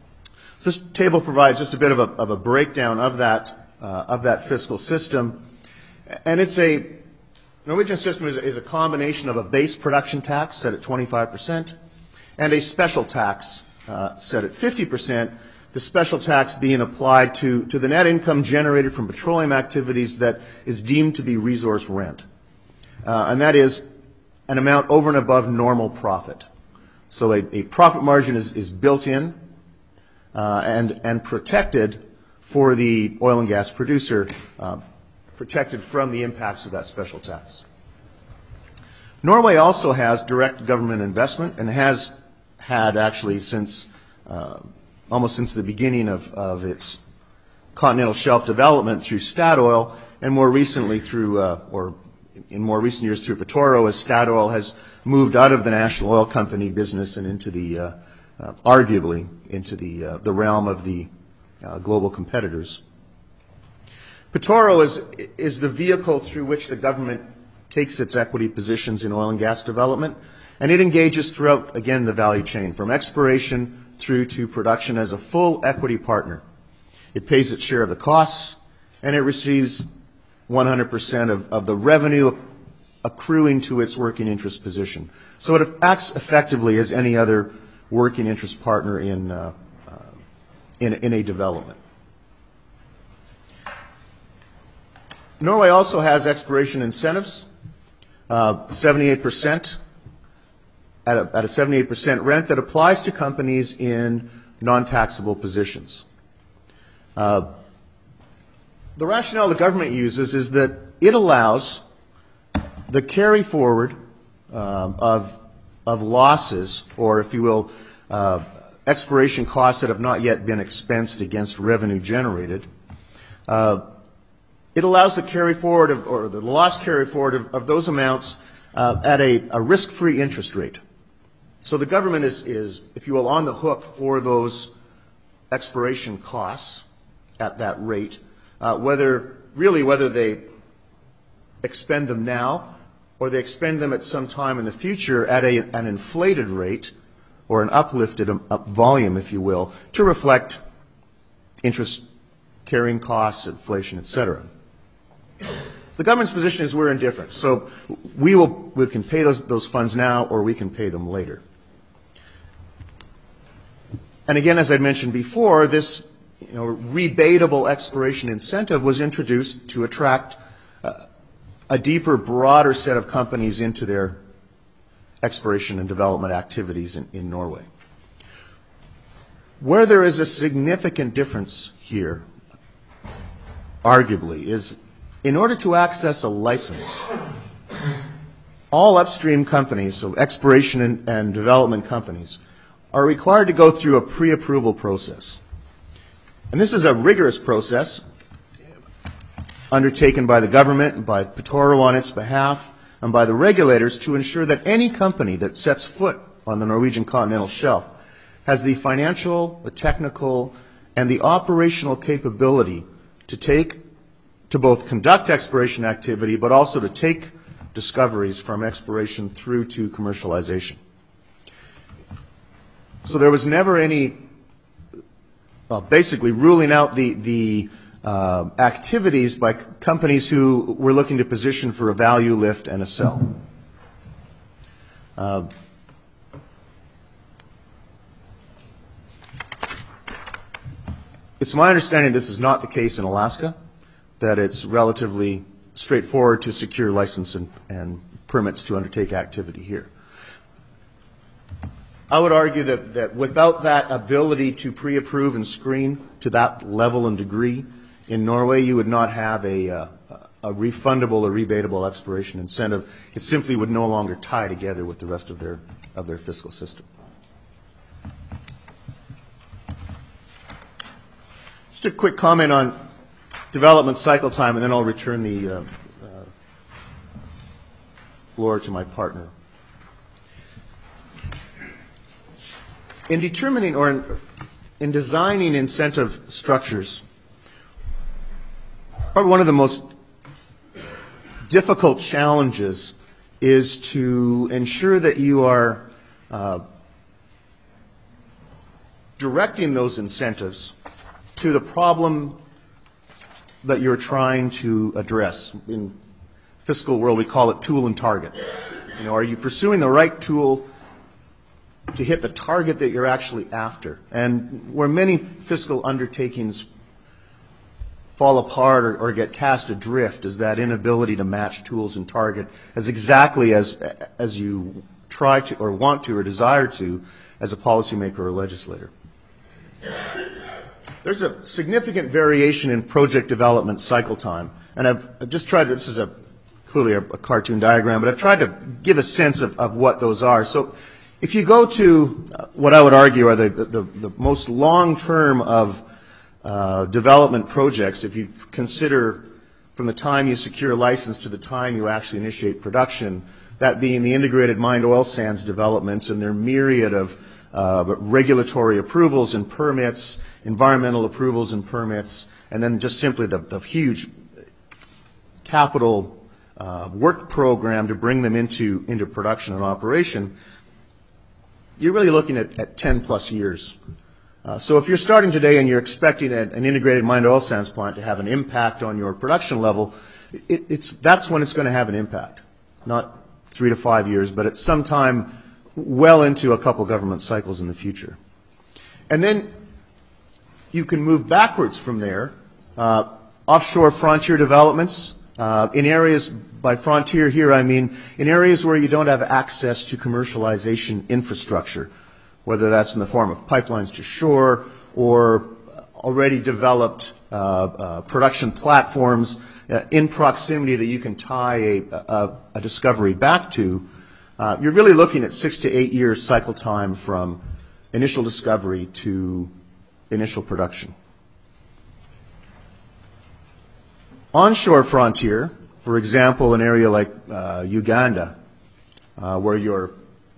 So this table provides just a bit of a, of a breakdown of that, uh, of that fiscal system. And it's a, Norwegian system is, is a combination of a base production tax set at twenty-five percent and a special tax uh, set at fifty percent, the special tax being applied to, to the net income generated from petroleum activities that is deemed to be resource rent. Uh, and that is an amount over and above normal profit. So a, a profit margin is, is built in uh, and, and protected for the oil and gas producer, uh, protected from the impacts of that special tax. Norway also has direct government investment and has had actually since uh, almost since the beginning of, of its continental shelf development through Statoil, and more recently through, uh, or in more recent years through Petoro, as Statoil has moved out of the national oil company business and into the, uh, uh, arguably, into the, uh, the realm of the uh, global competitors. Petoro is, is the vehicle through which the government takes its equity positions in oil and gas development, and it engages throughout, again, the value chain, from exploration through to production as a full equity partner. It pays its share of the costs, and it receives one hundred percent of, of the revenue accruing to its working interest position. So it acts effectively as any other working interest partner in, uh, uh, in, in a development. Norway also has exploration incentives, uh, seventy-eight percent, at a, at a seventy-eight percent rent that applies to companies in non-taxable positions. Uh, the rationale the government uses is that it allows the carry forward um, of, of losses, or if you will, uh, exploration costs that have not yet been expensed against revenue generated. Uh, It allows the carry forward of, or the loss carry forward of, of those amounts uh, at a, a risk-free interest rate. So the government is, is, if you will, on the hook for those exploration costs at that rate, uh, whether really whether they expend them now or they expend them at some time in the future at a, an inflated rate or an uplifted um, up volume, if you will, to reflect interest carrying costs, inflation, et cetera. The government's position is we're indifferent. So we will we can pay those those funds now, or we can pay them later. And again, as I mentioned before, this you know, rebatable exploration incentive was introduced to attract uh, a deeper, broader set of companies into their exploration and development activities in, in Norway. Where there is a significant difference here, arguably, is in order to access a license, all upstream companies, so exploration and, and development companies, are required to go through a pre-approval process. And this is a rigorous process undertaken by the government and by Petoro on its behalf and by the regulators to ensure that any company that sets foot on the Norwegian continental shelf has the financial, the technical, and the operational capability to take to both conduct exploration activity, but also to take discoveries from exploration through to commercialization. So there was never any, uh, basically ruling out the, the uh, activities by c- companies who were looking to position for a value lift and a sell. Uh, it's my understanding this is not the case in Alaska, that it's relatively straightforward to secure license and, and permits to undertake activity here. I would argue that, that without that ability to pre-approve and screen to that level and degree in Norway, you would not have a, uh, a refundable or rebatable exploration incentive. It simply would no longer tie together with the rest of their, of their fiscal system. Just a quick comment on development cycle time, and then I'll return the uh, uh, floor to my partner. In determining or in, in designing incentive structures, probably one of the most difficult challenges is to ensure that you are uh, directing those incentives to the problem that you're trying to address. In fiscal world, we call it tool and target. You know, are you pursuing the right tool to hit the target that you're actually after? And where many fiscal undertakings fall apart or, or get cast adrift is that inability to match tools and target as exactly as as you try to or want to or desire to as a policymaker or legislator. There's a significant variation in project development cycle time, and I've, I've just tried to, this is a clearly a, a cartoon diagram, but I've tried to give a sense of, of what those are. So if you go to uh, what I would argue are the, the, the most long-term of uh, development projects, if you consider from the time you secure a license to the time you actually initiate production, that being the integrated mined oil sands developments and their myriad of uh, regulatory approvals and permits, environmental approvals and permits, and then just simply the, the huge capital uh, work program to bring them into, into production and operation, you're really looking at, at ten plus years. Uh, so if you're starting today and you're expecting a, an integrated mined oil sands plant to have an impact on your production level, it, it's, that's when it's going to have an impact. Not three to five years, but at some time well into a couple government cycles in the future. And then you can move backwards from there. Uh, offshore frontier developments uh, in areas, by frontier here I mean in areas where you don't have access to commercialization infrastructure, whether that's in the form of pipelines to shore or already developed uh, uh, production platforms uh, in proximity that you can tie a, a, a discovery back to. Uh, you're really looking at six to eight years cycle time from initial discovery to initial production. Onshore frontier, for example, an area like uh, Uganda, uh, where your,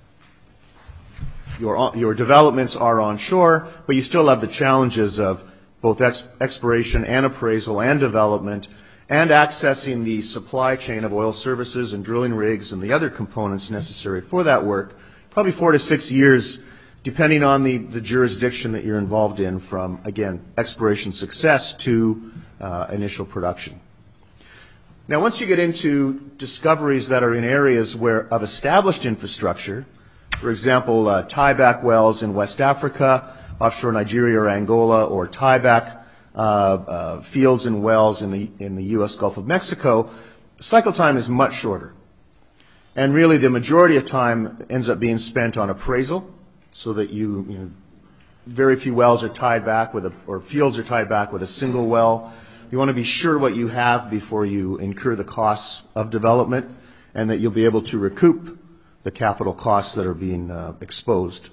your, your developments are onshore, but you still have the challenges of both ex exploration and appraisal and development and accessing the supply chain of oil services and drilling rigs and the other components necessary for that work, probably four to six years, depending on the, the jurisdiction that you're involved in, from, again, exploration success to uh, initial production. Now, once you get into discoveries that are in areas where of established infrastructure, for example, uh, tieback wells in West Africa, offshore Nigeria or Angola, or tieback uh, uh, fields and wells in the, in the U S Gulf of Mexico, cycle time is much shorter. And really the majority of time ends up being spent on appraisal, so that you, you know, very few wells are tied back with a, or fields are tied back with a single well. You want to be sure what you have before you incur the costs of development, and that you'll be able to recoup the capital costs that are being uh, exposed.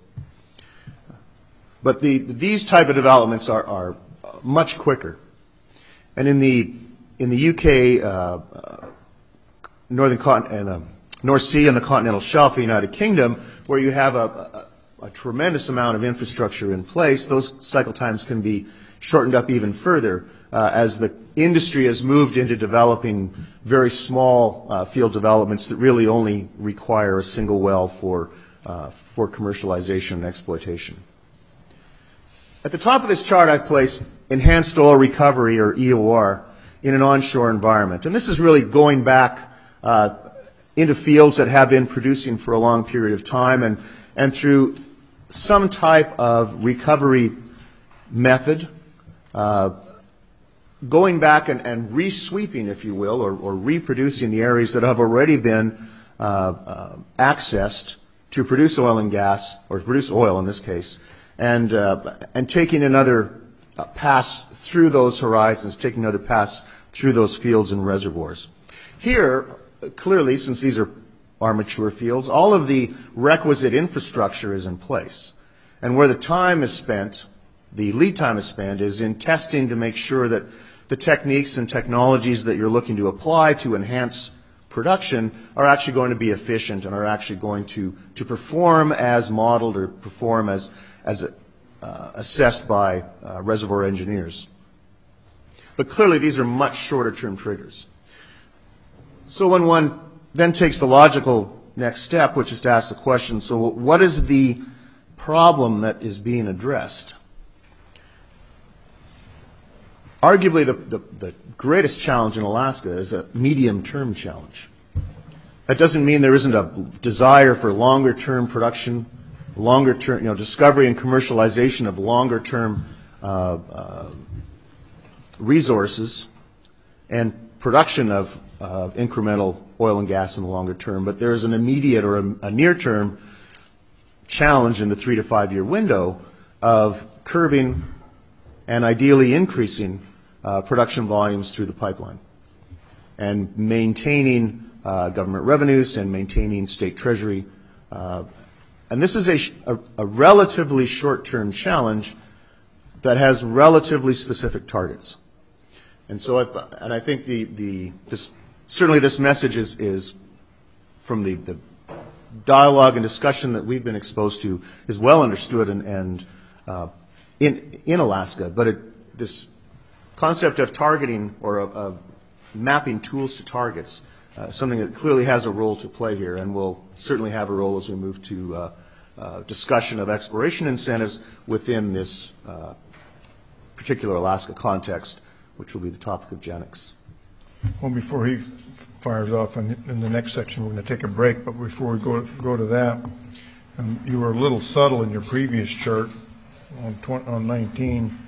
But the, these type of developments are, are much quicker. And in the, in the U K, uh, uh, Northern Cont- and, uh, North Sea and the continental shelf of the United Kingdom, where you have a, a, a tremendous amount of infrastructure in place, those cycle times can be shortened up even further uh, as the industry has moved into developing very small uh, field developments that really only require a single well for, uh, for commercialization and exploitation. At the top of this chart, I've placed enhanced oil recovery, or E O R, in an onshore environment. And this is really going back uh, into fields that have been producing for a long period of time, and, and through some type of recovery method, uh, going back and, and re-sweeping, if you will, or, or reproducing the areas that have already been uh, uh, accessed to produce oil and gas, or produce oil in this case, and, uh, and taking another uh, pass through those horizons, taking another pass through those fields and reservoirs. Here, clearly, since these are, are mature fields, all of the requisite infrastructure is in place. And where the time is spent, the lead time is spent, is in testing to make sure that the techniques and technologies that you're looking to apply to enhance production are actually going to be efficient and are actually going to, to perform as modeled or perform as, as uh, assessed by uh, reservoir engineers. But clearly, these are much shorter term triggers. So when one then takes the logical next step, which is to ask the question, so what is the problem that is being addressed? arguably the, the, the greatest challenge in Alaska is a medium-term challenge. That doesn't mean there isn't a desire for longer-term production, longer-term, you know, discovery and commercialization of longer-term uh, uh, resources and production of uh, incremental oil and gas in the longer term. But there is an immediate or a, a near-term challenge in the three to five-year window of curbing and ideally increasing uh, production volumes through the pipeline and maintaining uh, government revenues and maintaining state treasury. Uh, and this is a, sh- a, a relatively short-term challenge that has relatively specific targets. And so, I, and I think the, the this, certainly this message is, is from the, the dialogue and discussion that we've been exposed to is well understood and, and uh, in in Alaska. But it, this concept of targeting or of, of mapping tools to targets, uh, something that clearly has a role to play here, and will certainly have a role as we move to uh, uh, discussion of exploration incentives within this uh, particular Alaska context, which will be the topic of Janix. Well, before he fires off in, in the next section, we're going to take a break. But before we go go to that, um, you were a little subtle in your previous chart on twenty, on nineteen.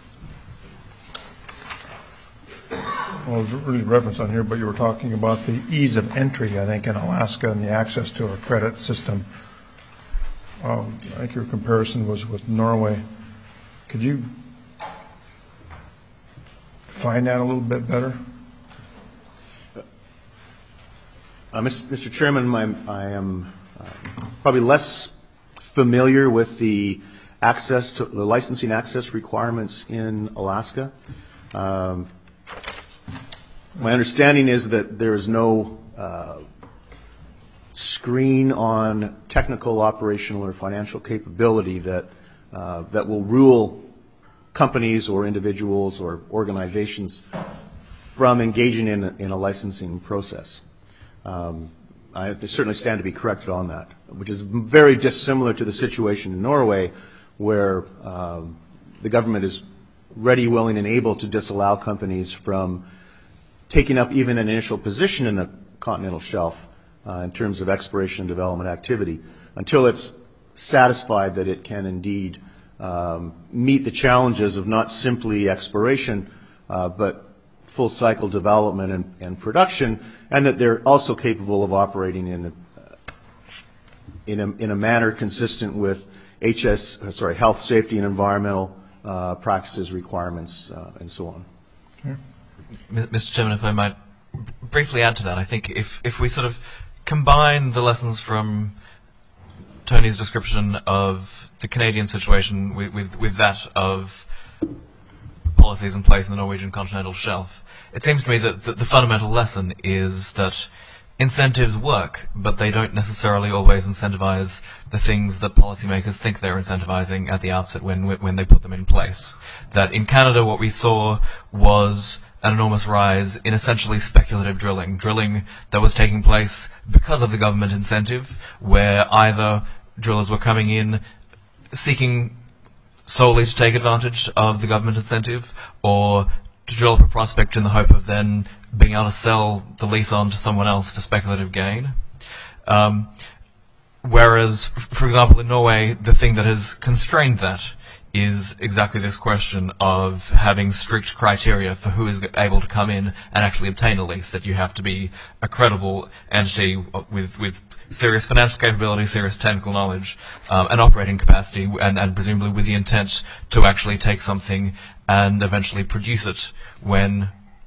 Well, there's really reference on here, but you were talking about the ease of entry, I think, in Alaska and the access to a credit system. Um, I think your comparison was with Norway. Could you define that a little bit better? Uh, Mister Chairman, my, I am uh, probably less familiar with the access to the licensing access requirements in Alaska. Um, my understanding is that there is no uh, screen on technical, operational, or financial capability that uh, that will rule companies or individuals or organizations from engaging in a, in a licensing process. Um, I certainly stand to be corrected on that, which is very dissimilar to the situation in Norway, where um, the government is ready, willing, and able to disallow companies from taking up even an initial position in the continental shelf uh, in terms of exploration and development activity until it's satisfied that it can indeed um, meet the challenges of not simply exploration, uh, but full cycle development and, and production, and that they're also capable of operating in a, in a, in a manner consistent with H S, sorry, health, safety, and environmental uh, practices, requirements, uh, and so on. Okay. Mister Chairman, if I might briefly add to that, I think if, if we sort of combine the lessons from Tony's description of the Canadian situation with, with, with that of policies in place in the Norwegian continental shelf, it seems to me that the, the fundamental lesson is that incentives work, but they don't necessarily always incentivize the things that policymakers think they're incentivizing at the outset when when they put them in place. That in Canada what we saw was an enormous rise in essentially speculative drilling, drilling that was taking place because of the government incentive, where either drillers were coming in seeking solely to take advantage of the government incentive, or to drill up a prospect in the hope of then being able to sell the lease on to someone else to speculative gain. Um, whereas, f- for example, in Norway, the thing that has constrained that is exactly this question of having strict criteria for who is able to come in and actually obtain a lease, that you have to be a credible entity with, with serious financial capability, serious technical knowledge, um, and operating capacity, and, and presumably with the intent to actually take something and eventually produce it when,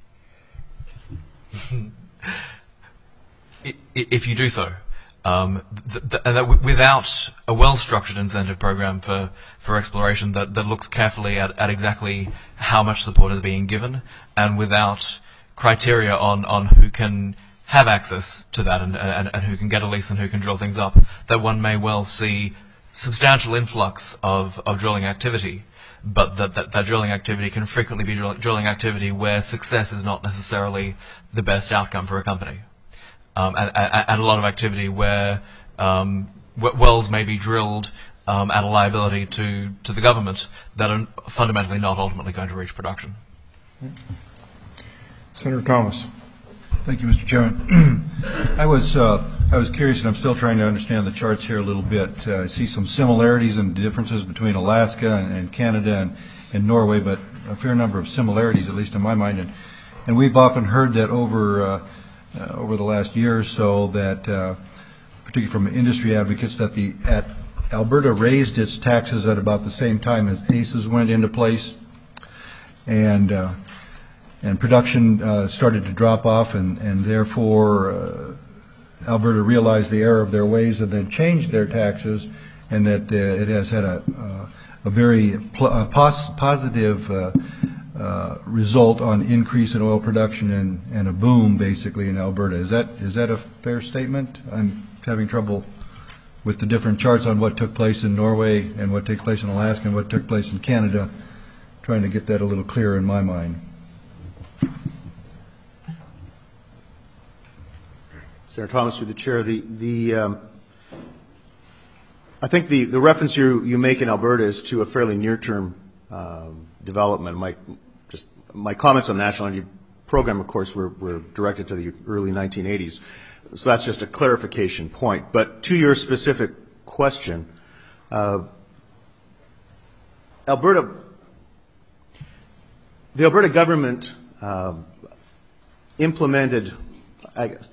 if you do so. Um, th- th- and that w- without a well-structured incentive program for, for exploration that, that looks carefully at, at exactly how much support is being given, and without criteria on, on who can have access to that and, and, and who can get a lease and who can drill things up, that one may well see substantial influx of, of drilling activity, but that, that, that drilling activity can frequently be drill- drilling activity where success is not necessarily the best outcome for a company. Um, and, and a lot of activity where um, w- wells may be drilled um, at a liability to, to the government that are fundamentally not ultimately going to reach production. Senator Thomas. Thank you, Mister Chairman. I was uh, I was curious, and I'm still trying to understand the charts here a little bit. Uh, I see some similarities and differences between Alaska and, and Canada and, and Norway, but a fair number of similarities, at least in my mind. And, and we've often heard that over uh, uh, over the last year or so, that uh, particularly from industry advocates, that the at Alberta raised its taxes at about the same time as A C Es went into place, and uh, and production uh, started to drop off, and, and therefore uh, Alberta realized the error of their ways and then changed their taxes, and that uh, it has had a, uh, a very pl- a pos- positive uh, uh, result on increase in oil production and, and a boom basically in Alberta. Is that is that a fair statement? I'm having trouble with the different charts on what took place in Norway and what took place in Alaska and what took place in Canada, trying to get that a little clearer in my mind. Senator Thomas, through the chair, the, the um, I think the, the reference you, you make in Alberta is to a fairly near-term um, development. My, just, my comments on the National Energy Program, of course, were, were directed to the early nineteen eighties. So that's just a clarification point. But to your specific question, uh, Alberta, the Alberta government uh, implemented, I guess,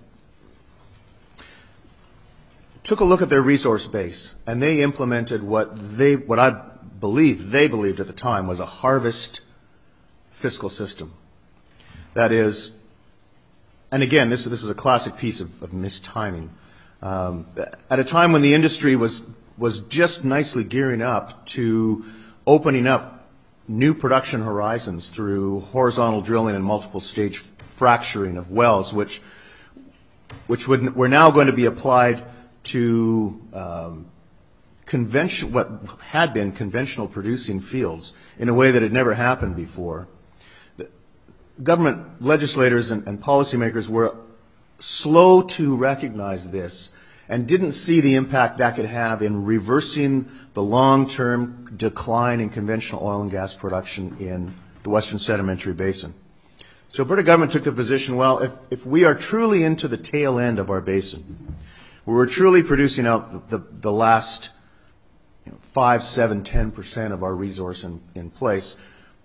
took a look at their resource base, and they implemented what they, what I believe they believed at the time was a harvest fiscal system. That is, and again, this, this was a classic piece of, of mistiming. Um, at a time when the industry was, was just nicely gearing up to opening up new production horizons through horizontal drilling and multiple stage fracturing of wells, which, which would, were now going to be applied to um, convention, what had been conventional producing fields in a way that had never happened before. The government legislators and, and policymakers were slow to recognize this and didn't see the impact that could have in reversing the long-term decline in conventional oil and gas production in the Western Sedimentary Basin. So Alberta government took the position, well, if, if we are truly into the tail end of our basin, we're truly producing out the, the, the last you know, five, seven, ten percent of our resource in, in place,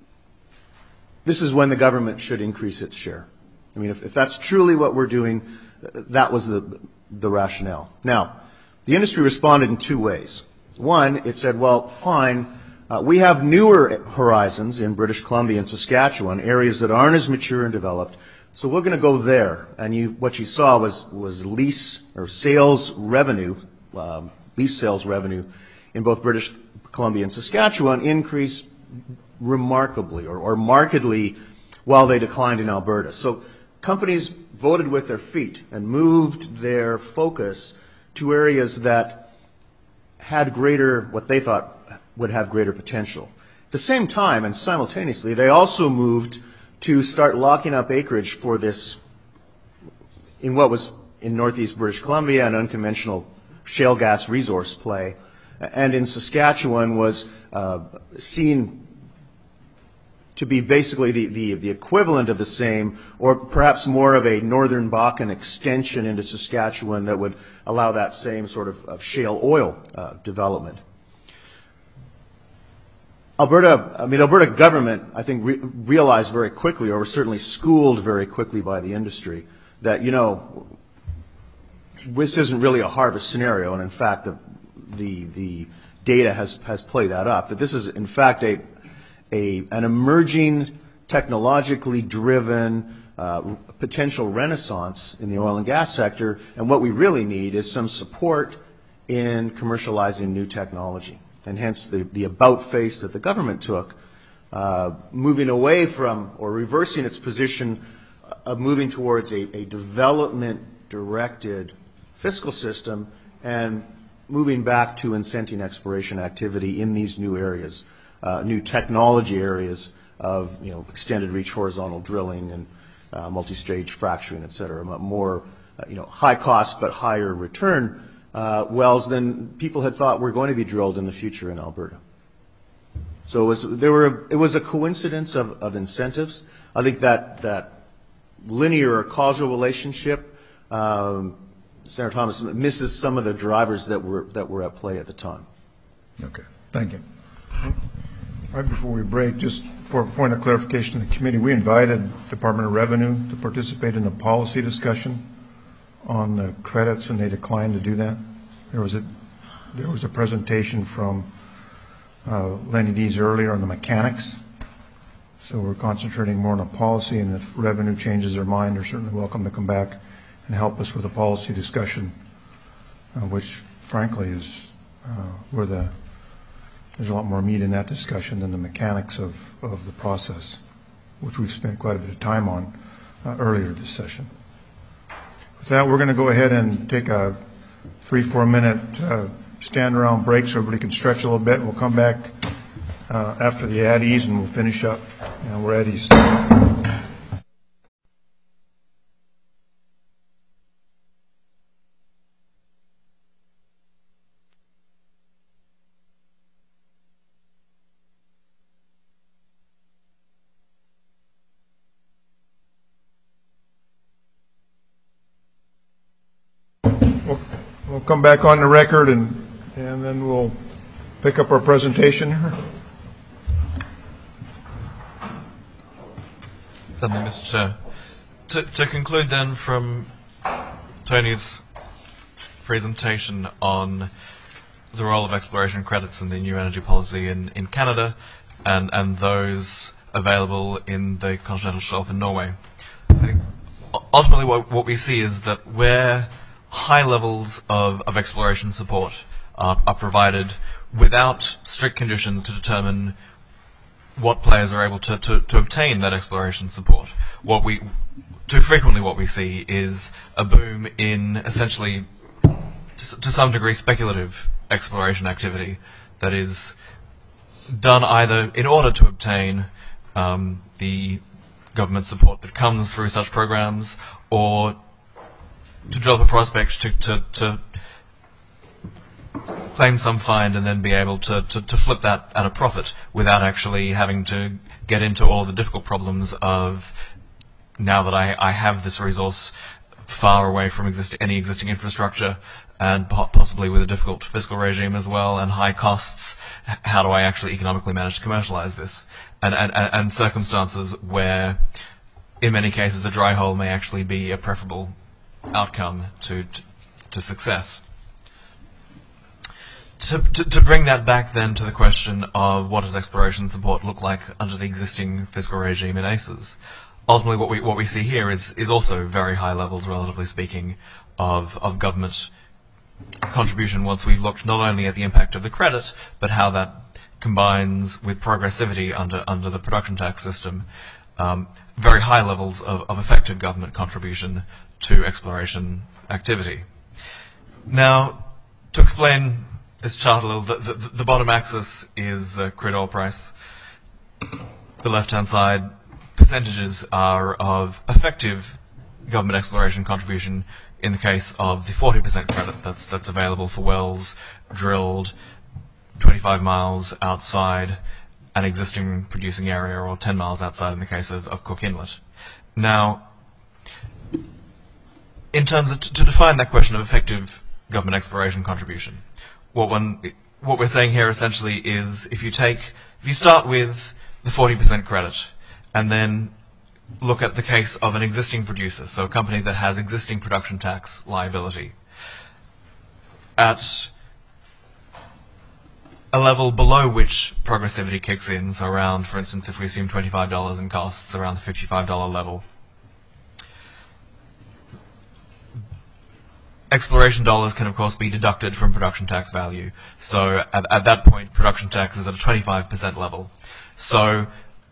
this is when the government should increase its share. I mean, if, if that's truly what we're doing, that was the, the rationale. Now, the industry responded in two ways. One, it said, well, fine, uh, we have newer horizons in British Columbia and Saskatchewan, areas that aren't as mature and developed, so we're going to go there. And you, what you saw was, was lease or sales revenue, um, lease sales revenue in both British Columbia and Saskatchewan increase remarkably or, or markedly while they declined in Alberta. So companies voted with their feet and moved their focus to areas that had greater, what they thought would have greater potential. At the same time and simultaneously, they also moved to start locking up acreage for this, in what was in northeast British Columbia, an unconventional shale gas resource play, and in Saskatchewan was uh, seen to be basically the, the, the equivalent of the same, or perhaps more of a northern Bakken extension into Saskatchewan that would allow that same sort of, of shale oil uh, development. Alberta, I mean, Alberta government, I think, re- realized very quickly, or was certainly schooled very quickly by the industry, that, you know, this isn't really a harvest scenario, and in fact, the the, the data has, has played that up, that this is, in fact, a, a an emerging, technologically driven uh, potential renaissance in the oil and gas sector, and what we really need is some support in commercializing new technology. And hence the, the about face that the government took, uh, moving away from or reversing its position of moving towards a, a development-directed fiscal system and moving back to incenting exploration activity in these new areas, uh, new technology areas of you know extended reach horizontal drilling and uh, multi-stage fracturing, et cetera, more uh, you know high cost but higher return Uh, wells than people had thought were going to be drilled in the future in Alberta. So it was, there were, it was a coincidence of, of incentives. I think that, that linear or causal relationship, um, Senator Thomas, misses some of the drivers that were, that were at play at the time. Okay, thank you. Right before we break, just for a point of clarification to the committee, we invited Department of Revenue to participate in the policy discussion on the credits, and they declined to do that. There was a there was a presentation from uh, Lenny Dees earlier on the mechanics. So we're concentrating more on the policy, and if Revenue changes their mind, they're certainly welcome to come back and help us with a policy discussion, uh, which frankly is uh, where the there's a lot more meat in that discussion than the mechanics of, of the process, which we've spent quite a bit of time on uh, earlier this session. With that, we're going to go ahead and take a three, four minute uh, stand around break so everybody can stretch a little bit. We'll come back uh, after the Addies and we'll finish up. You know, we're Addies. We'll, we'll come back on the record and, and then we'll pick up our presentation here. Certainly, Mister Chair. To, to conclude then from Tony's presentation on the role of exploration credits in the new energy policy in, in Canada and, and those available in the continental shelf in Norway, I think ultimately what, what we see is that where high levels of, of exploration support are, are provided without strict conditions to determine what players are able to, to, to obtain that exploration support. What we, too frequently what we see is a boom in essentially, to, to some degree, speculative exploration activity that is done either in order to obtain um, the government support that comes through such programs, or to develop a prospect to, to, to claim some find and then be able to, to, to flip that at a profit without actually having to get into all the difficult problems of, now that I, I have this resource far away from exist- any existing infrastructure and po- possibly with a difficult fiscal regime as well and high costs, how do I actually economically manage to commercialize this? And, and, and circumstances where, in many cases, a dry hole may actually be a preferable outcome to, to, to success. To, to, to bring that back then to the question of what does exploration support look like under the existing fiscal regime in A C E S, ultimately what we what we see here is is also very high levels, relatively speaking, of of government contribution once we've looked not only at the impact of the credit, but how that combines with progressivity under under the production tax system. Um, very high levels of, of effective government contribution to exploration activity. Now, to explain this chart a little, the, the, the bottom axis is uh, crude oil price. The left-hand side percentages are of effective government exploration contribution in the case of the forty percent credit that's that's available for wells drilled twenty-five miles outside an existing producing area, or ten miles outside in the case of, of Cook Inlet. Now, in terms of, t- to define that question of effective government exploration contribution, what one, what we're saying here essentially is if you take, if you start with the forty percent credit and then look at the case of an existing producer, so a company that has existing production tax liability, at a level below which progressivity kicks in, so around, for instance, if we assume twenty-five dollars in costs, around the fifty-five dollars level, exploration dollars can, of course, be deducted from production tax value. So at, at that point, production tax is at a twenty-five percent level. So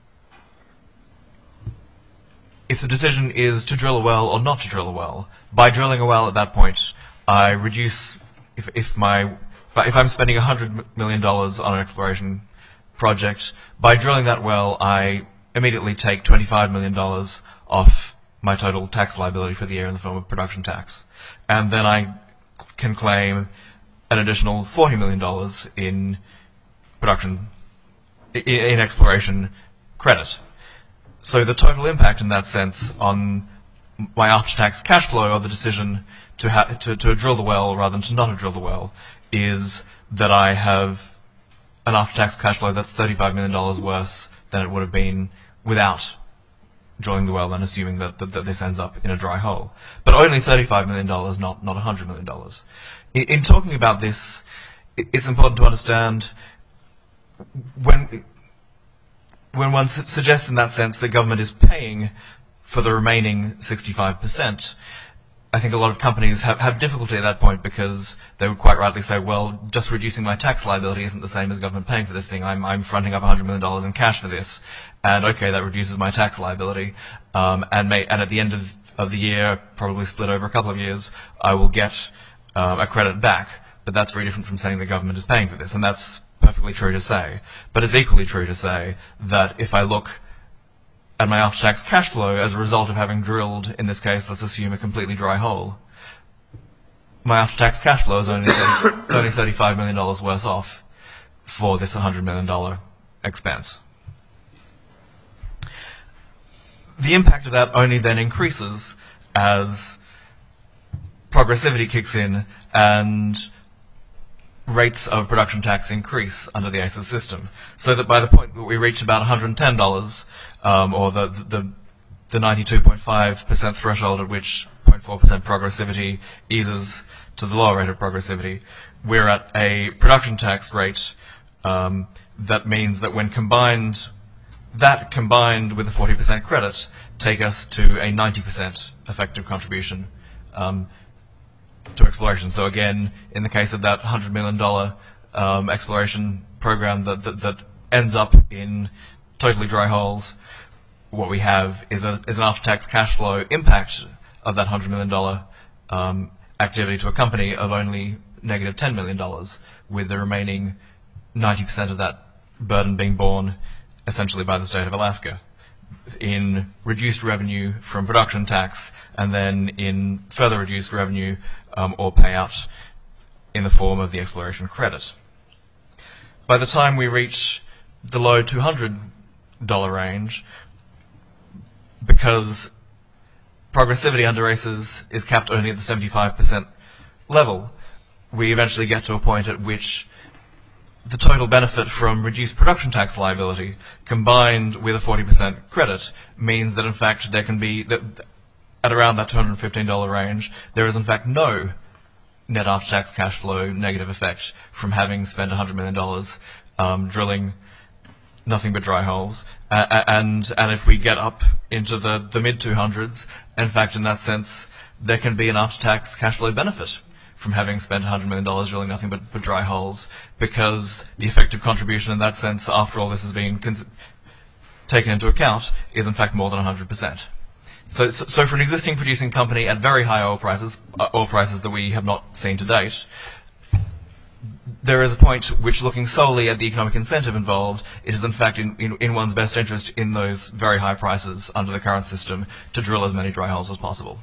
if the decision is to drill a well or not to drill a well, by drilling a well at that point, I reduce, if, if my, if I'm spending one hundred million dollars on an exploration project, by drilling that well, I immediately take twenty-five million dollars off my total tax liability for the year in the form of production tax. And then I can claim an additional forty million dollars in production in, in exploration credit. So the total impact in that sense on my after-tax cash flow of the decision to, ha- to to drill the well rather than to not drill the well is that I have an after-tax cash flow that's thirty-five million dollars worse than it would have been without drilling the well and assuming that, that, that this ends up in a dry hole. But only thirty-five million dollars, not, not one hundred million dollars. In, in talking about this, it, it's important to understand when, when one su- suggests in that sense that government is paying for the remaining sixty-five percent, I think a lot of companies have, have difficulty at that point because they would quite rightly say, well, just reducing my tax liability isn't the same as government paying for this thing. I'm, I'm fronting up one hundred million dollars in cash for this, and okay, that reduces my tax liability, um, and, may, and at the end of, of the year, probably split over a couple of years, I will get uh, a credit back, but that's very different from saying the government is paying for this, and that's perfectly true to say. But it's equally true to say that if I look at my after-tax cash flow as a result of having drilled, in this case, let's assume a completely dry hole, my after-tax cash flow is only, only thirty-five million dollars worse off for this one hundred million dollars expense. The impact of that only then increases as progressivity kicks in and rates of production tax increase under the A C E S system, so that by the point that we reach about one hundred ten dollars, um, or the the, the ninety-two point five percent threshold at which zero point four percent progressivity eases to the lower rate of progressivity, we're at a production tax rate um, that means that when combined, that combined with the forty percent credit, take us to a ninety percent effective contribution um, to exploration. So again, in the case of that one hundred million dollars um, exploration program that, that that ends up in totally dry holes, what we have is a is an after-tax cash flow impact of that one hundred million dollars um, activity to a company of only negative ten million dollars, with the remaining ninety percent of that burden being borne essentially by the state of Alaska in reduced revenue from production tax, and then in further reduced revenue um, or payout in the form of the exploration credit. By the time we reach the low two hundred dollars range, because progressivity under A C E S is capped only at the seventy-five percent level, we eventually get to a point at which the total benefit from reduced production tax liability combined with a forty percent credit means that in fact there can be, that at around that two hundred fifteen dollars range, there is in fact no net after-tax cash flow negative effect from having spent one hundred million dollars um, drilling nothing but dry holes. Uh, and and if we get up into the, the mid two hundreds, in fact in that sense, there can be an after-tax cash flow benefit from having spent one hundred million dollars drilling nothing but, but dry holes, because the effective contribution in that sense, after all this has been cons- taken into account, is in fact more than one hundred percent. So, so, so for an existing producing company at very high oil prices, uh, oil prices that we have not seen to date, there is a point which, looking solely at the economic incentive involved, it is in fact in, in, in one's best interest in those very high prices under the current system to drill as many dry holes as possible.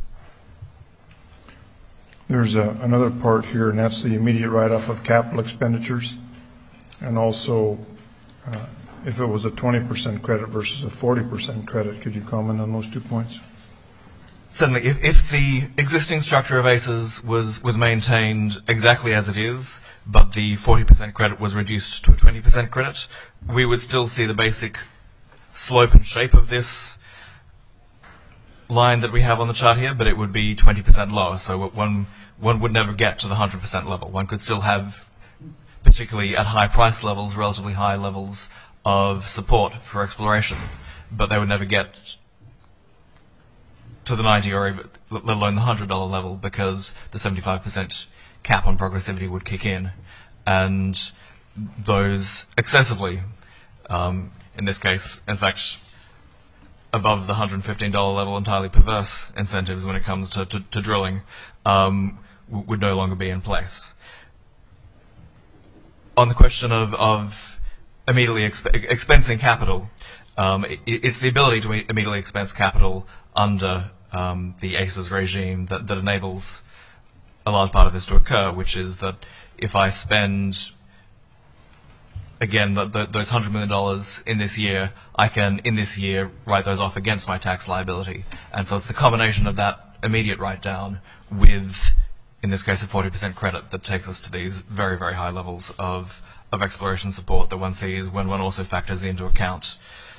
There's a, another part here, and that's the immediate write-off of capital expenditures, and also uh, if it was a twenty percent credit versus a forty percent credit. Could you comment on those two points? Certainly. If, if the existing structure of A C E S was, was maintained exactly as it is, but the forty percent credit was reduced to a twenty percent credit, we would still see the basic slope and shape of this line that we have on the chart here, but it would be twenty percent lower. So one one would never get to the one hundred percent level. One could still have, particularly at high price levels, relatively high levels of support for exploration, but they would never get to the ninety or even, let alone the one hundred dollars level, because the seventy-five percent cap on progressivity would kick in, and those excessively, um, in this case, in fact, above the one hundred fifteen dollars level, entirely perverse incentives when it comes to, to, to drilling, um, w- would no longer be in place. On the question of, of immediately exp- expensing capital, um, it, it's the ability to immediately expense capital under um, the A C E S regime that, that enables a large part of this to occur, which is that if I spend again, the, the, those one hundred million dollars in this year, I can, in this year, write those off against my tax liability. And so it's the combination of that immediate write-down with, in this case, a forty percent credit that takes us to these very, very high levels of, of exploration support that one sees when one also factors into account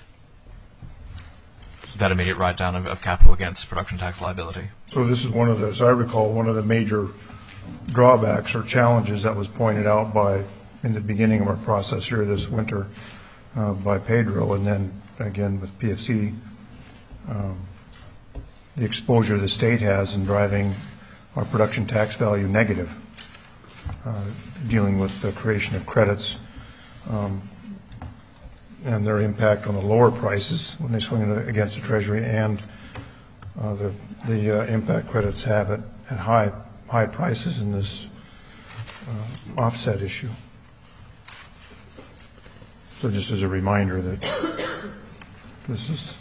that immediate write-down of, of capital against production tax liability. So this is one of the, as I recall, one of the major drawbacks or challenges that was pointed out by, in the beginning of our process here this winter, uh, by Pedro, and then again with P F C, um, the exposure the state has in driving our production tax value negative, uh, dealing with the creation of credits, um, and their impact on the lower prices when they swing against the Treasury, and uh, the, the uh, impact credits have at, at high high prices in this uh, offset issue. So just as a reminder that this is,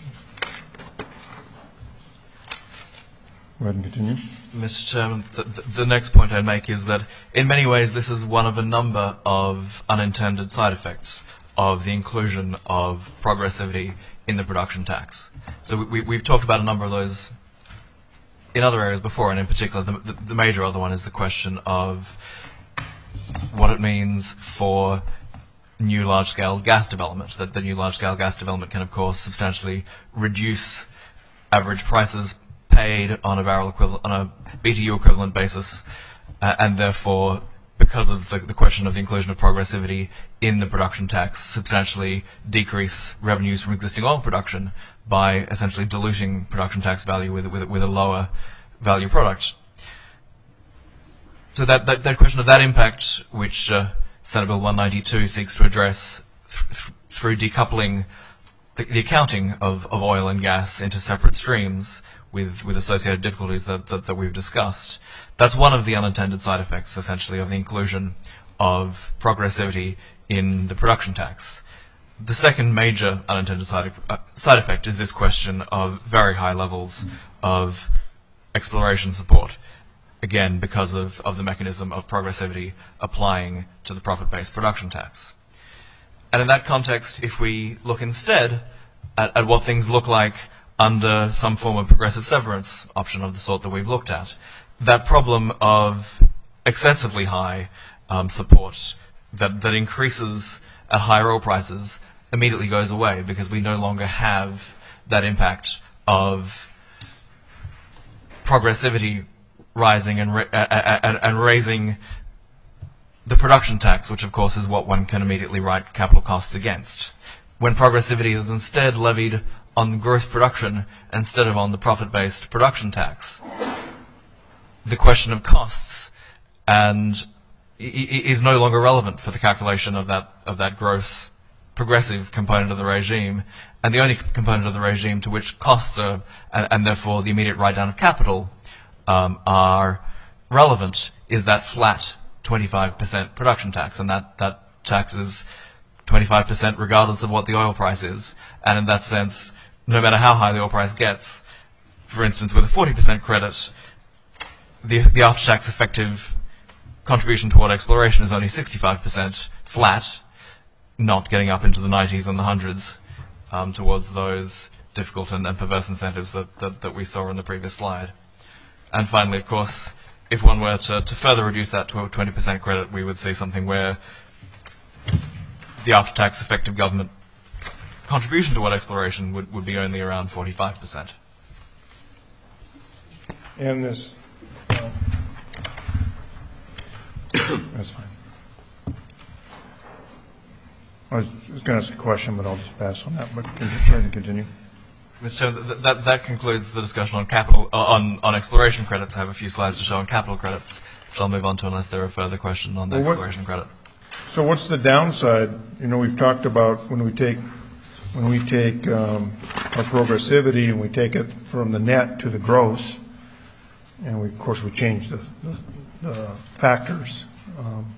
go ahead and continue. Mister Chairman, the, the, the next point I'd make is that in many ways this is one of a number of unintended side effects of the inclusion of progressivity in the production tax. So we, we've talked about a number of those in other areas before, and in particular the, the, the major other one is the question of what it means for new large-scale gas development. That the new large-scale gas development can, of course, substantially reduce average prices paid on a barrel equivalent, on a B T U equivalent basis, uh, and therefore, because of the, the question of the inclusion of progressivity in the production tax, substantially decrease revenues from existing oil production by essentially diluting production tax value with with, with a lower value product. So that, that, that question of that impact, which uh, Senate Bill one ninety-two seeks to address th through decoupling the, the accounting of, of oil and gas into separate streams with, with associated difficulties that, that, that we've discussed. That's one of the unintended side effects, essentially, of the inclusion of progressivity in the production tax. The second major unintended side, uh, side effect is this question of very high levels of exploration support, again, because of, of the mechanism of progressivity applying to the profit-based production tax. And in that context, if we look instead at, at what things look like under some form of progressive severance option of the sort that we've looked at, that problem of excessively high um, support that, that increases at higher oil prices immediately goes away, because we no longer have that impact of progressivity rising and, ra and, and raising the production tax, which of course is what one can immediately write capital costs against. When progressivity is instead levied on gross production instead of on the profit-based production tax, the question of costs and is no longer relevant for the calculation of that of that gross progressive component of the regime, and the only component of the regime to which costs are, and, and therefore the immediate write-down of capital, um, are relevant is that flat twenty-five percent production tax, and that, that tax is twenty-five percent regardless of what the oil price is. And in that sense, no matter how high the oil price gets, for instance, with a forty percent credit, the, the after-tax effective contribution toward exploration is only sixty-five percent flat, not getting up into the nineties and the hundreds um, towards those difficult and, and perverse incentives that, that, that we saw in the previous slide. And finally, of course, if one were to, to further reduce that to a twenty percent credit, we would see something where the after-tax effective government contribution toward exploration would, would be only around forty-five percent. And this, uh, that's fine. I was, was going to ask a question, but I'll just pass on that. But can you go ahead and continue? Mister Chairman, th that, that concludes the discussion on capital uh, on, on exploration credits. I have a few slides to show on capital credits, which I'll move on to unless there are further questions on the Well, what- exploration credit. So what's the downside? You know, we've talked about when we take when we take um, our progressivity and we take it from the net to the gross, and we, of course we change the, the, the factors. Um,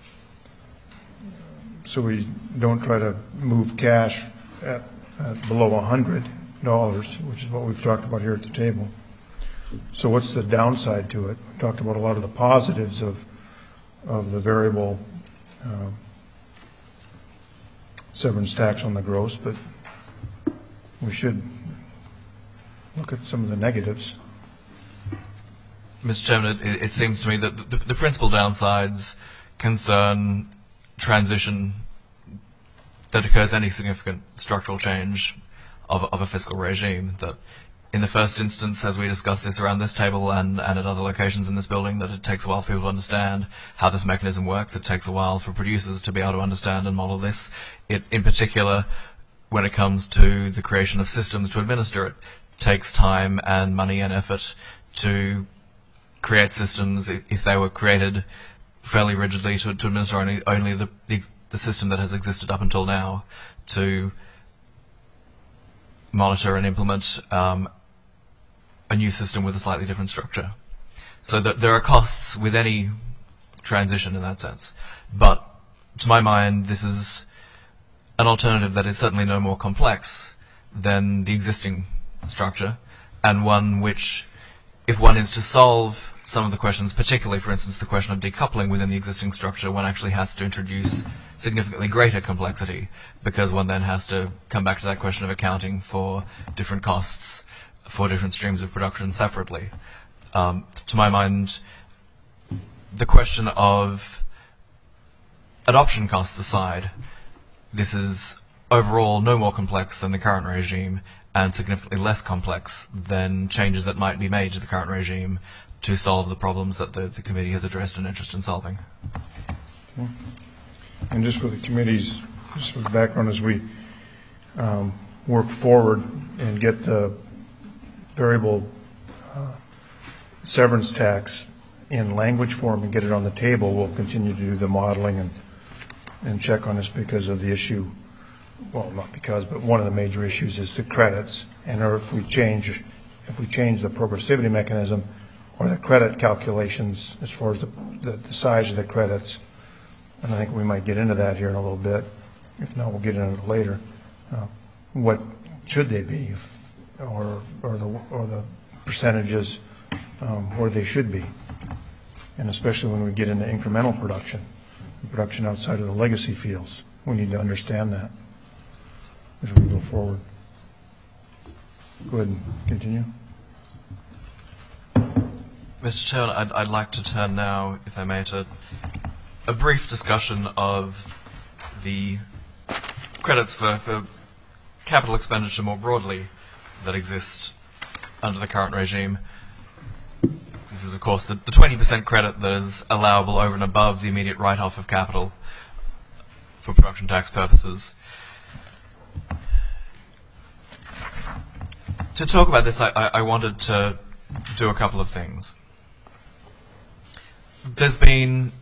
so we don't try to move cash at, at below one hundred dollars, which is what we've talked about here at the table. So what's the downside to it? We talked about a lot of the positives of of the variable um, severance tax on the gross, but we should look at some of the negatives. Mister Chairman, it, it seems to me that the, the principal downsides concern transition that occurs any significant structural change of, of a fiscal regime. That in the first instance, as we discussed this around this table and, and at other locations in this building, that it takes a while for people to understand how this mechanism works. It takes a while for producers to be able to understand and model this. It, in particular, when it comes to the creation of systems to administer it, takes time and money and effort to create systems, if they were created fairly rigidly to, to administer only, only the, the, the system that has existed up until now, to monitor and implement um, a new system with a slightly different structure. So that there are costs with any transition in that sense. But to my mind, this is an alternative that is certainly no more complex than the existing structure, and one which, if one is to solve some of the questions, particularly, for instance, the question of decoupling within the existing structure, one actually has to introduce significantly greater complexity, because one then has to come back to that question of accounting for different costs for different streams of production separately. Um, to my mind, the question of adoption costs aside, this is overall no more complex than the current regime, and significantly less complex than changes that might be made to the current regime to solve the problems that the, the committee has addressed and interest in solving. Okay. And just for the committee's, just for the background, as we um, work forward and get the variable uh, severance tax in language form and get it on the table, we'll continue to do the modeling and and check on this, because of the issue. Well, not because, but one of the major issues is the credits, and or if we change, if we change the progressivity mechanism or the credit calculations as far as the, the, the size of the credits, and I think we might get into that here in a little bit. If not, we'll get into it later. Uh, what should they be, if, or or the or the percentages um, where they should be, and especially when we get into incremental production, production outside of the legacy fields, we need to understand that as we go forward. Go ahead and continue. Mister Chairman, I'd, I'd like to turn now, if I may, to a brief discussion of the credits for, for capital expenditure more broadly that exist under the current regime. This is, of course, the, the twenty percent credit that is allowable over and above the immediate write-off of capital for production tax purposes. To talk about this, I, I wanted to do a couple of things. There's been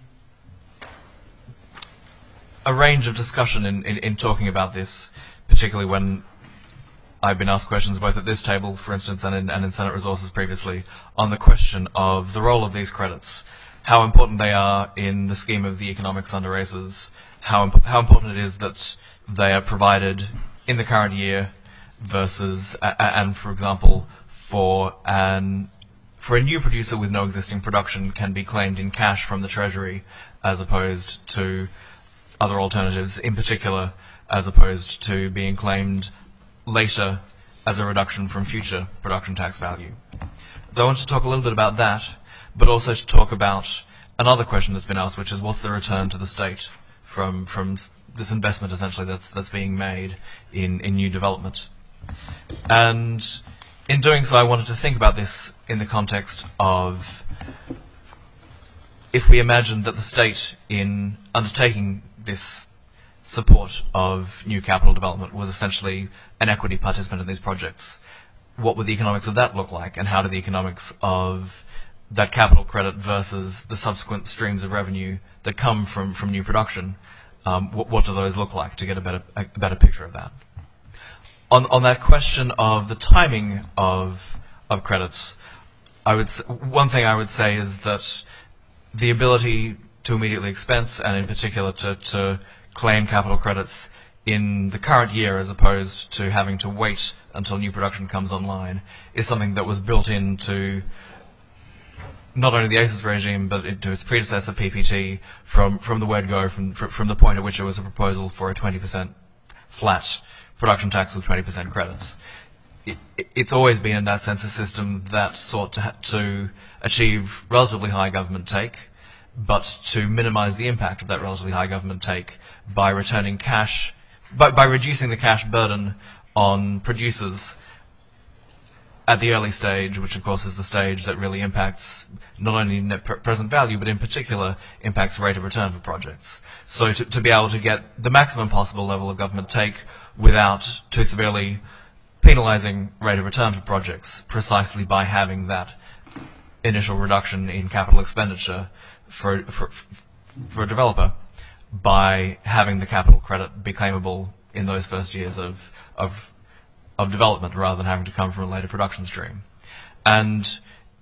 a range of discussion in, in, in talking about this, particularly when I've been asked questions both at this table, for instance, and in, and in Senate Resources previously, on the question of the role of these credits, how important they are in the scheme of the economics under ACES, how, imp how important it is that they are provided in the current year versus, a and for example, for an for a new producer with no existing production can be claimed in cash from the Treasury, as opposed to other alternatives, in particular, as opposed to being claimed later as a reduction from future production tax value. So I want to talk a little bit about that, but also to talk about another question that's been asked, which is what's the return to the state from from this investment essentially that's that's being made in, in new development. And in doing so, I wanted to think about this in the context of, if we imagined that the state, in undertaking this support of new capital development, was essentially an equity participant in these projects, what would the economics of that look like, and how do the economics of that capital credit versus the subsequent streams of revenue that come from, from new production, um, what, what do those look like, to get a better, a better picture of that? On, on that question of the timing of, of credits, I would s one thing I would say is that the ability to immediately expense, and in particular to, to claim capital credits in the current year as opposed to having to wait until new production comes online, is something that was built into not only the ACES regime, but into its predecessor, P P T, from, from the word go, from, from the point at which it was a proposal for a twenty percent flat production tax with twenty percent credits. It, it's always been, in that sense, a system that sought to, ha- to achieve relatively high government take, but to minimize the impact of that relatively high government take by returning cash, by, by reducing the cash burden on producers at the early stage, which of course is the stage that really impacts not only net pre- present value, but in particular impacts rate of return for projects. So to, to be able to get the maximum possible level of government take without too severely penalizing rate of return for projects, precisely by having that initial reduction in capital expenditure for, for, for a developer, by having the capital credit be claimable in those first years of, of of development rather than having to come from a later production stream. And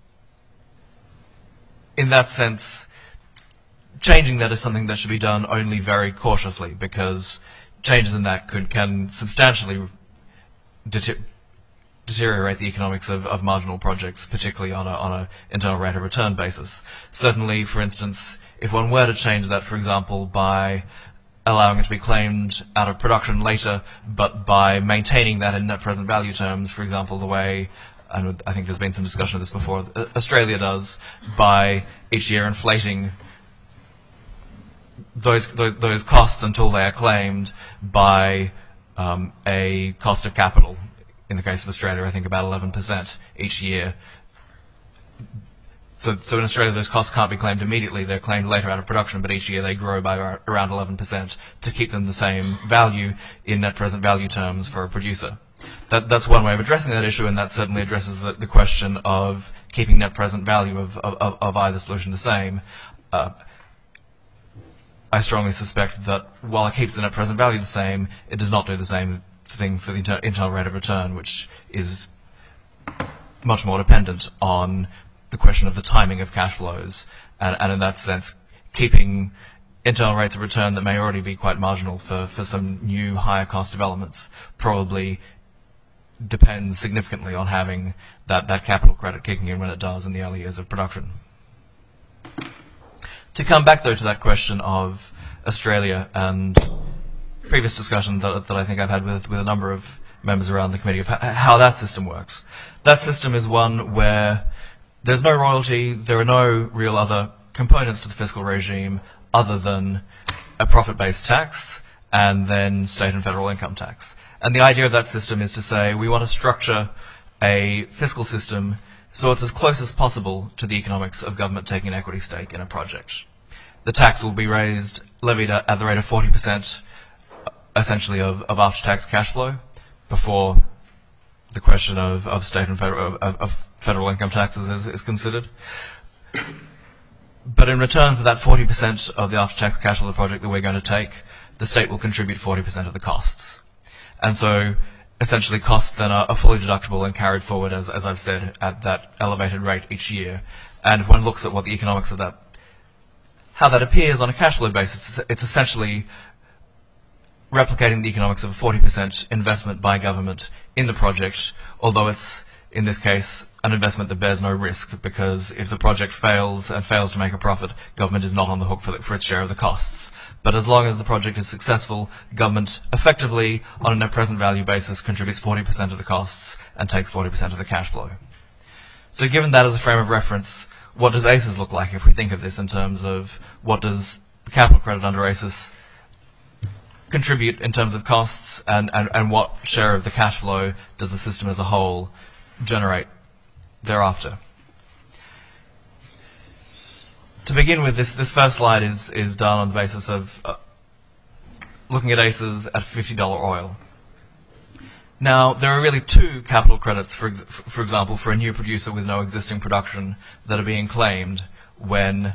in that sense, changing that is something that should be done only very cautiously, because changes in that could can substantially deter- deteriorate the economics of, of marginal projects, particularly on a on a internal rate of return basis. Certainly, for instance, if one were to change that, for example, by allowing it to be claimed out of production later, but by maintaining that in net present value terms, for example, the way, and I think there's been some discussion of this before, Australia does, by each year inflating those those, those costs until they are claimed by um, a cost of capital. In the case of Australia, I think about eleven percent each year. So, so in Australia, those costs can't be claimed immediately. They're claimed later out of production, but each year they grow by around eleven percent to keep them the same value in net present value terms for a producer. That, that's one way of addressing that issue, and that certainly addresses the, the question of keeping net present value of, of, of either solution the same. Uh, I strongly suspect that while it keeps the net present value the same, it does not do the same thing for the inter- internal rate of return, which is much more dependent on the question of the timing of cash flows, and, and in that sense, keeping internal rates of return that may already be quite marginal for, for some new higher cost developments probably depends significantly on having that, that capital credit kicking in when it does in the early years of production. To come back, though, to that question of Australia and previous discussion that, that I think I've had with, with a number of members around the committee of h- how that system works. That system is one where there's no royalty, there are no real other components to the fiscal regime other than a profit-based tax and then state and federal income tax. And the idea of that system is to say we want to structure a fiscal system so it's as close as possible to the economics of government taking an equity stake in a project. The tax will be raised, levied at, at the rate of forty percent, essentially of, of after-tax cash flow, before the question of, of state and federal, of, of federal income taxes is, is considered. But in return for that forty percent of the after-tax cash flow of the project that we're going to take, the state will contribute forty percent of the costs. And so, essentially, costs then are, are fully deductible and carried forward, as, as I've said, at that elevated rate each year. And if one looks at what the economics of that, how that appears on a cash flow basis, it's, it's essentially replicating the economics of a forty percent investment by government in the project, although it's, in this case, an investment that bears no risk, because if the project fails and fails to make a profit, government is not on the hook for, the, for its share of the costs. But as long as the project is successful, government effectively, on a net present value basis, contributes forty percent of the costs and takes forty percent of the cash flow. So given that as a frame of reference, what does A C E S look like if we think of this in terms of what does the capital credit under A C E S contribute in terms of costs, and, and, and what share of the cash flow does the system as a whole generate thereafter? To begin with, this, this first slide is, is done on the basis of uh, looking at A C E S at fifty dollars oil. Now, there are really two capital credits, for, ex- for example, for a new producer with no existing production that are being claimed when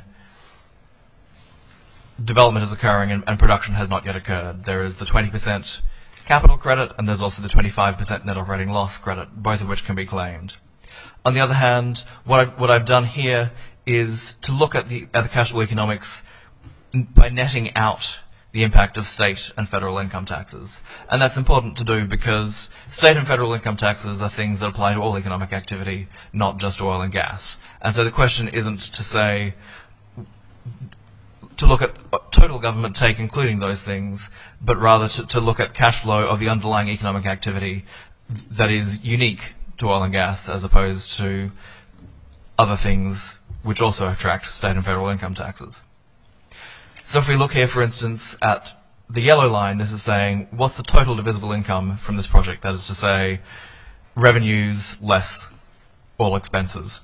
development is occurring and, and production has not yet occurred. There is the twenty percent capital credit, and there's also the twenty-five percent net operating loss credit, both of which can be claimed. On the other hand, what I've, what I've done here is to look at the, at the cash flow economics by netting out the impact of state and federal income taxes. And that's important to do because state and federal income taxes are things that apply to all economic activity, not just oil and gas. And so the question isn't to say, to look at total government take, including those things, but rather to, to look at cash flow of the underlying economic activity that is unique to oil and gas as opposed to other things which also attract state and federal income taxes. So if we look here, for instance, at the yellow line, this is saying what's the total divisible income from this project? That is to say, revenues less all expenses.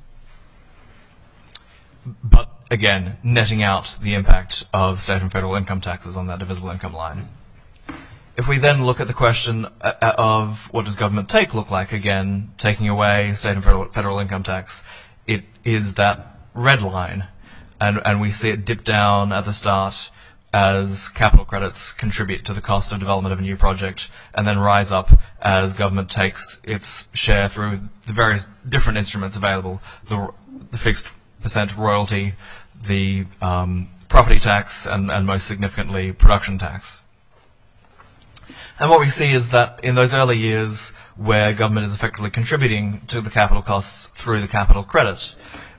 But again, netting out the impact of state and federal income taxes on that divisible income line. If we then look at the question of what does government take look like, again, taking away state and federal, federal income tax, it is that red line. And, and we see it dip down at the start as capital credits contribute to the cost of development of a new project, and then rise up as government takes its share through the various different instruments available, the, the fixed percent royalty, the um, property tax, and, and most significantly, production tax. And what we see is that in those early years where government is effectively contributing to the capital costs through the capital credit,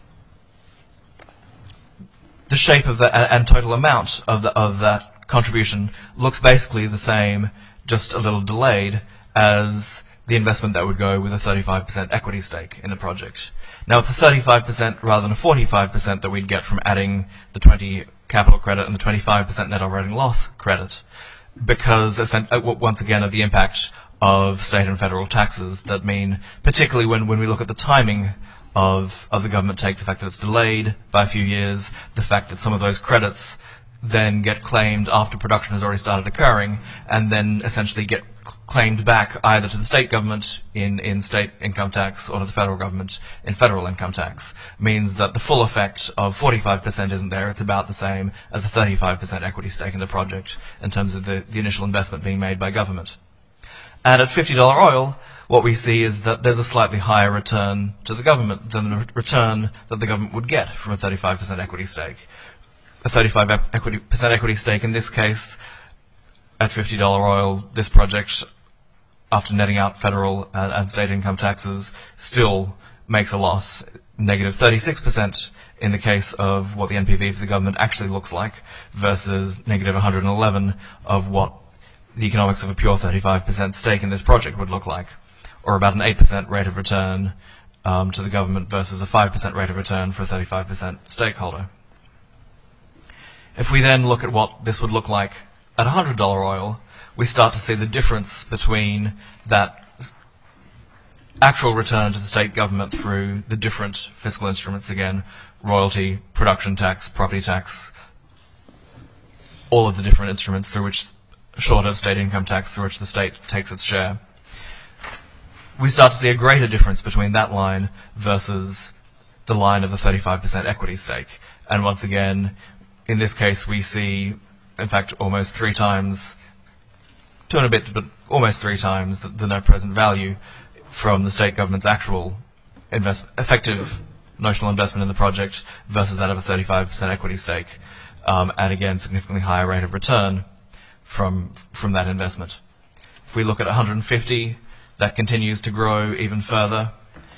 the shape of the and total amount of the, of that contribution looks basically the same, just a little delayed, as the investment that would go with a thirty-five percent equity stake in the project. Now it's a thirty-five percent rather than a forty-five percent that we'd get from adding the twenty capital credit and the twenty-five percent net operating loss credit, because once again of the impact of state and federal taxes that mean, particularly when, when we look at the timing of, of the government take, the fact that it's delayed by a few years, the fact that some of those credits then get claimed after production has already started occurring, and then essentially get claimed back either to the state government in, in state income tax or to the federal government in federal income tax, means that the full effect of forty-five percent isn't there. It's about the same as a thirty-five percent equity stake in the project in terms of the, the initial investment being made by government. And at fifty dollar oil, what we see is that there's a slightly higher return to the government than the return that the government would get from a thirty-five percent equity stake. A thirty-five percent equity, percent equity stake in this case, at fifty dollar oil, this project, after netting out federal and, and state income taxes, still makes a loss, negative thirty-six percent in the case of what the N P V for the government actually looks like, versus negative one hundred eleven of what the economics of a pure thirty-five percent stake in this project would look like, or about an eight percent rate of return um, to the government versus a five percent rate of return for a thirty-five percent stakeholder. If we then look at what this would look like at one hundred dollar oil, we start to see the difference between that actual return to the state government through the different fiscal instruments, again, royalty, production tax, property tax, all of the different instruments through which, short of state income tax, through which the state takes its share. We start to see a greater difference between that line versus the line of the thirty-five percent equity stake. And once again, in this case, we see, in fact, almost three times, two and a bit, but almost three times the, the net present value from the state government's actual invest, effective notional investment in the project versus that of a thirty-five percent equity stake. Um, and again, significantly higher rate of return from, from that investment. If we look at one hundred fifty, that continues to grow even further.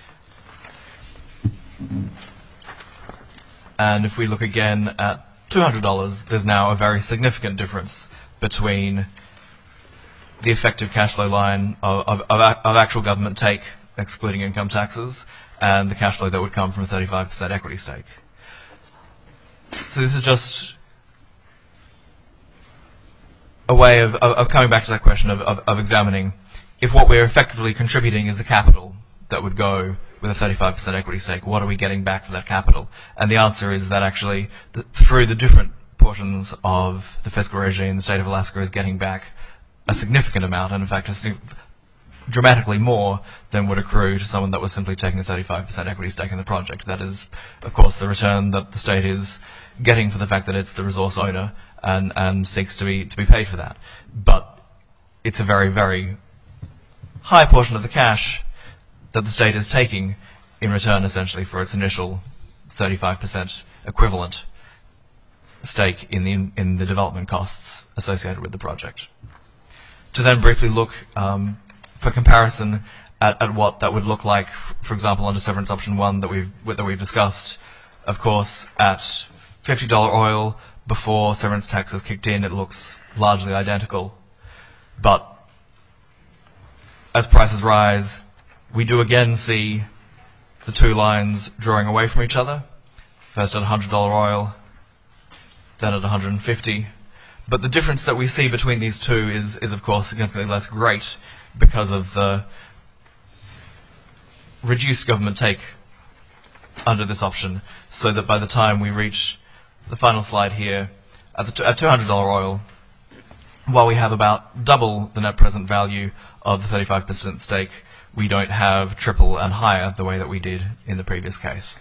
And if we look again at two hundred dollars, there's now a very significant difference between the effective cash flow line of, of, of actual government take, excluding income taxes, and the cash flow that would come from a thirty-five percent equity stake. So this is just a way of, of, of coming back to that question of, of, of examining if what we're effectively contributing is the capital that would go with a thirty-five percent equity stake, what are we getting back for that capital? And the answer is that actually, the, through the different portions of the fiscal regime, the state of Alaska is getting back a significant amount, and in fact, a dramatically more than would accrue to someone that was simply taking a thirty-five percent equity stake in the project. That is, of course, the return that the state is getting for the fact that it's the resource owner and, and seeks to be, to be paid for that. But it's a very, very high portion of the cash that the state is taking in return, essentially, for its initial thirty-five percent equivalent stake in the, in the development costs associated with the project. To then briefly look, um, for comparison, at, at what that would look like, for example, under severance option one that we've, that we've discussed. Of course, at fifty dollar oil, before severance tax has kicked in, it looks largely identical. But as prices rise, we do again see the two lines drawing away from each other, first at one hundred dollars oil, then at one hundred fifty. But the difference that we see between these two is, is of course, significantly less great because of the reduced government take under this option, so that by the time we reach the final slide here, at, the t- at two hundred dollars oil, while we have about double the net present value of the thirty-five percent stake, we don't have triple and higher the way that we did in the previous case.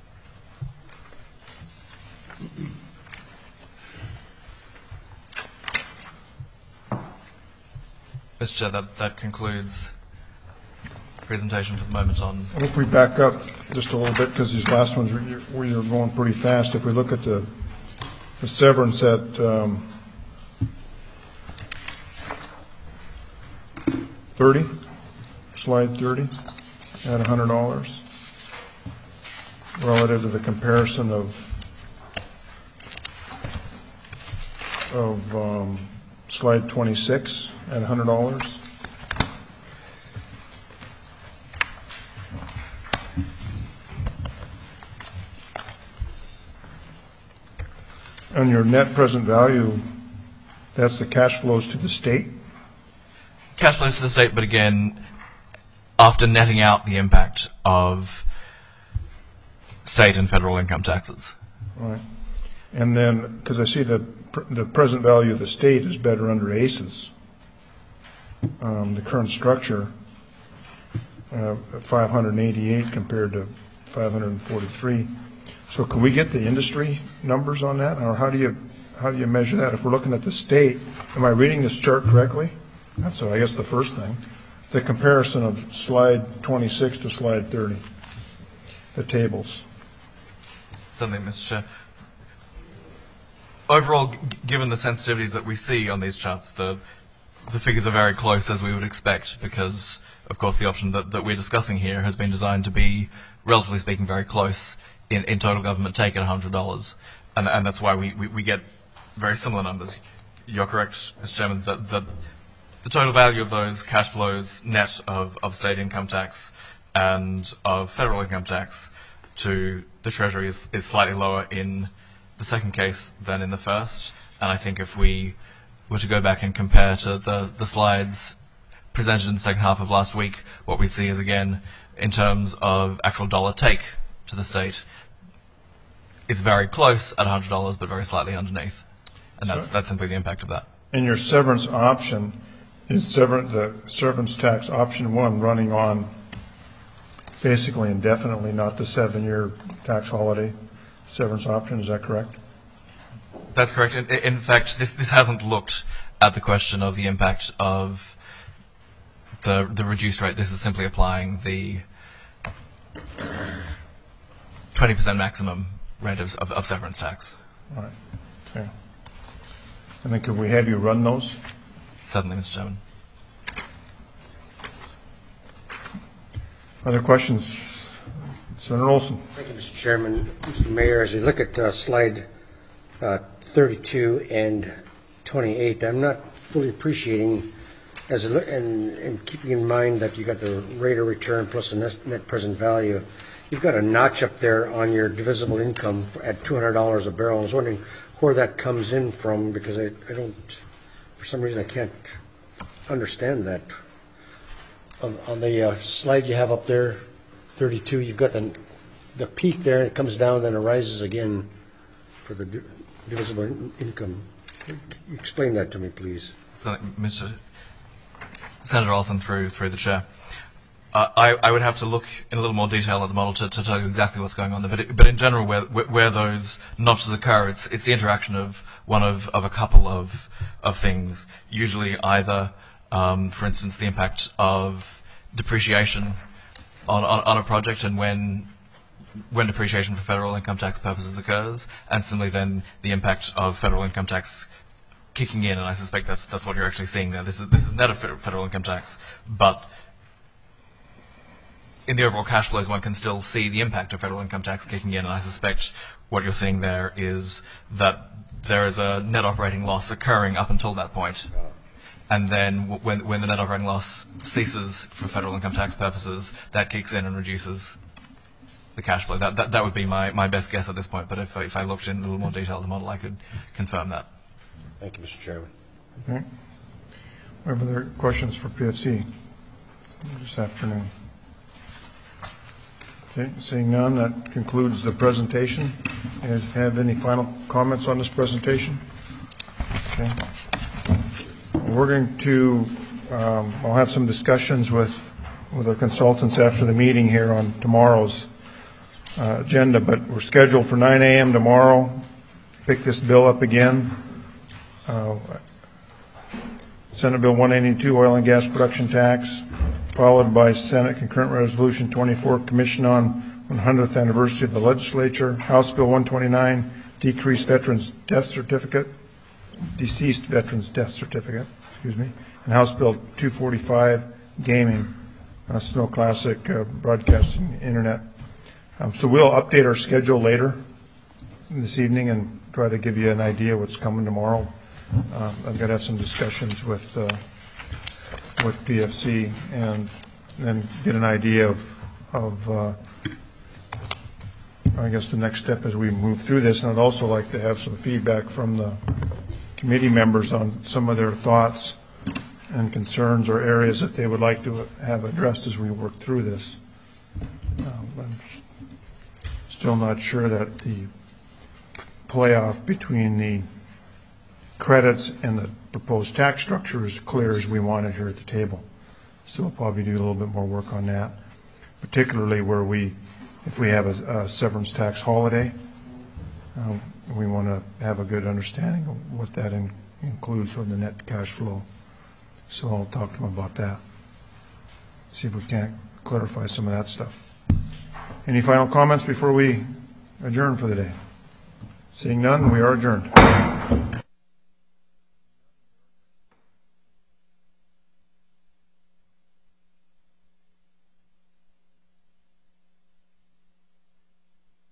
Mister Chair, that, that concludes the presentation for the moment on... If we back up just a little bit, because these last ones, we are going pretty fast. If we look at the, the severance at um, thirty, slide thirty, at one hundred dollars, relative to the comparison of of um, slide twenty-six at one hundred dollars. On your net present value, that's the cash flows to the state? Cash flows to the state, but again, after netting out the impact of state and federal income taxes. Right. And then, because I see the the present value of the state is better under A C E S. Um, the current structure, uh, five hundred eighty-eight compared to five hundred forty-three. So can we get the industry numbers on that, or how do you how do you measure that? If we're looking at the state, am I reading this chart correctly? That's, I guess, the first thing. The comparison of slide twenty-six to slide thirty, the tables. Certainly, Mister Chair. Overall, g- given the sensitivities that we see on these charts, the the figures are very close, as we would expect, because, of course, the option that, that we're discussing here has been designed to be, relatively speaking, very close in, in total government take at one hundred dollars. And, and that's why we, we, we get very similar numbers. You're correct, Mister Chairman, that, that the total value of those cash flows net of, of state income tax and of federal income tax to the Treasury is, is slightly lower in the second case than in the first. And I think if we were to go back and compare to the, the slides presented in the second half of last week, what we see is, again, in terms of actual dollar take to the state, it's very close at one hundred dollars, but very slightly underneath. And that's, that's simply the impact of that. And your severance option is sever- the severance tax option one running on basically indefinitely, not the seven-year tax holiday severance option. Is that correct? That's correct. In, in fact, this, this hasn't looked at the question of the impact of the, the reduced rate. This is simply applying the twenty percent maximum rate of, of, of severance tax. All right. Okay. And then could we have you run those? Certainly, Mister Chairman. Other questions? Senator Olson. Thank you, Mister Chairman. Mister Mayor, as you look at uh, slide uh, thirty-two and twenty-eight, I'm not fully appreciating, as a look, and, and keeping in mind that you got the rate of return plus the net, net present value, you've got a notch up there on your divisible income at two hundred dollars a barrel. I was wondering where that comes in from, because I, I don't, for some reason, I can't understand that. On, on the uh, slide you have up there, thirty-two, you've got the the peak there, and it comes down, then it rises again for the di- divisible in- income. Explain that to me, please. So, Mister Senator Alton, through through the chair. Uh, I, I would have to look in a little more detail at the model to, to tell you exactly what's going on there. But, it, but in general, where, where those notches occur, it's, it's the interaction of one of, of a couple of, of things. Usually either, um, for instance, the impact of depreciation on, on, on a project, and when when depreciation for federal income tax purposes occurs, and similarly then the impact of federal income tax kicking in, and I suspect that's that's what you're actually seeing there. This is this is net of federal income tax, but in the overall cash flows, one can still see the impact of federal income tax kicking in, and I suspect what you're seeing there is that there is a net operating loss occurring up until that point. And then w- when, when the net operating loss ceases for federal income tax purposes, that kicks in and reduces the cash flow. That, that, that would be my, my best guess at this point. But if, if I looked in a little more detail at the model, I could confirm that. Thank you, Mister Chairman. Okay. We have other questions for P F C this afternoon? Okay, seeing none, that concludes the presentation. You guys have any final comments on this presentation? Okay. We're going to, um, I'll have some discussions with, with our consultants after the meeting here on tomorrow's uh, agenda, but we're scheduled for nine a.m. tomorrow. Pick this bill up again. Uh, Senate Bill one eighty-two, Oil and Gas Production Tax, followed by Senate Concurrent Resolution twenty-four, Commission on one hundredth Anniversary of the Legislature, House Bill one twenty-nine, Decreased Veterans Death Certificate, Deceased Veterans Death Certificate, excuse me, and House Bill two forty-five, Gaming, uh, Snow Classic uh, Broadcasting Internet. Um, so we'll update our schedule later this evening and try to give you an idea what's coming tomorrow. Uh, I've got to have some discussions with uh, with P F C and then get an idea of, of uh, I guess the next step as we move through this. And I'd also like to have some feedback from the committee members on some of their thoughts and concerns or areas that they would like to have addressed as we work through this. Um, I'm still not sure that the playoff between the credits and the proposed tax structure is clear as we want it here at the table. So we'll probably do a little bit more work on that, particularly where we, if we have a, a severance tax holiday, uh, we want to have a good understanding of what that in, includes for the net cash flow. So I'll talk to them about that, see if we can't clarify some of that stuff. Any final comments before we adjourn for the day? Seeing none, we are adjourned.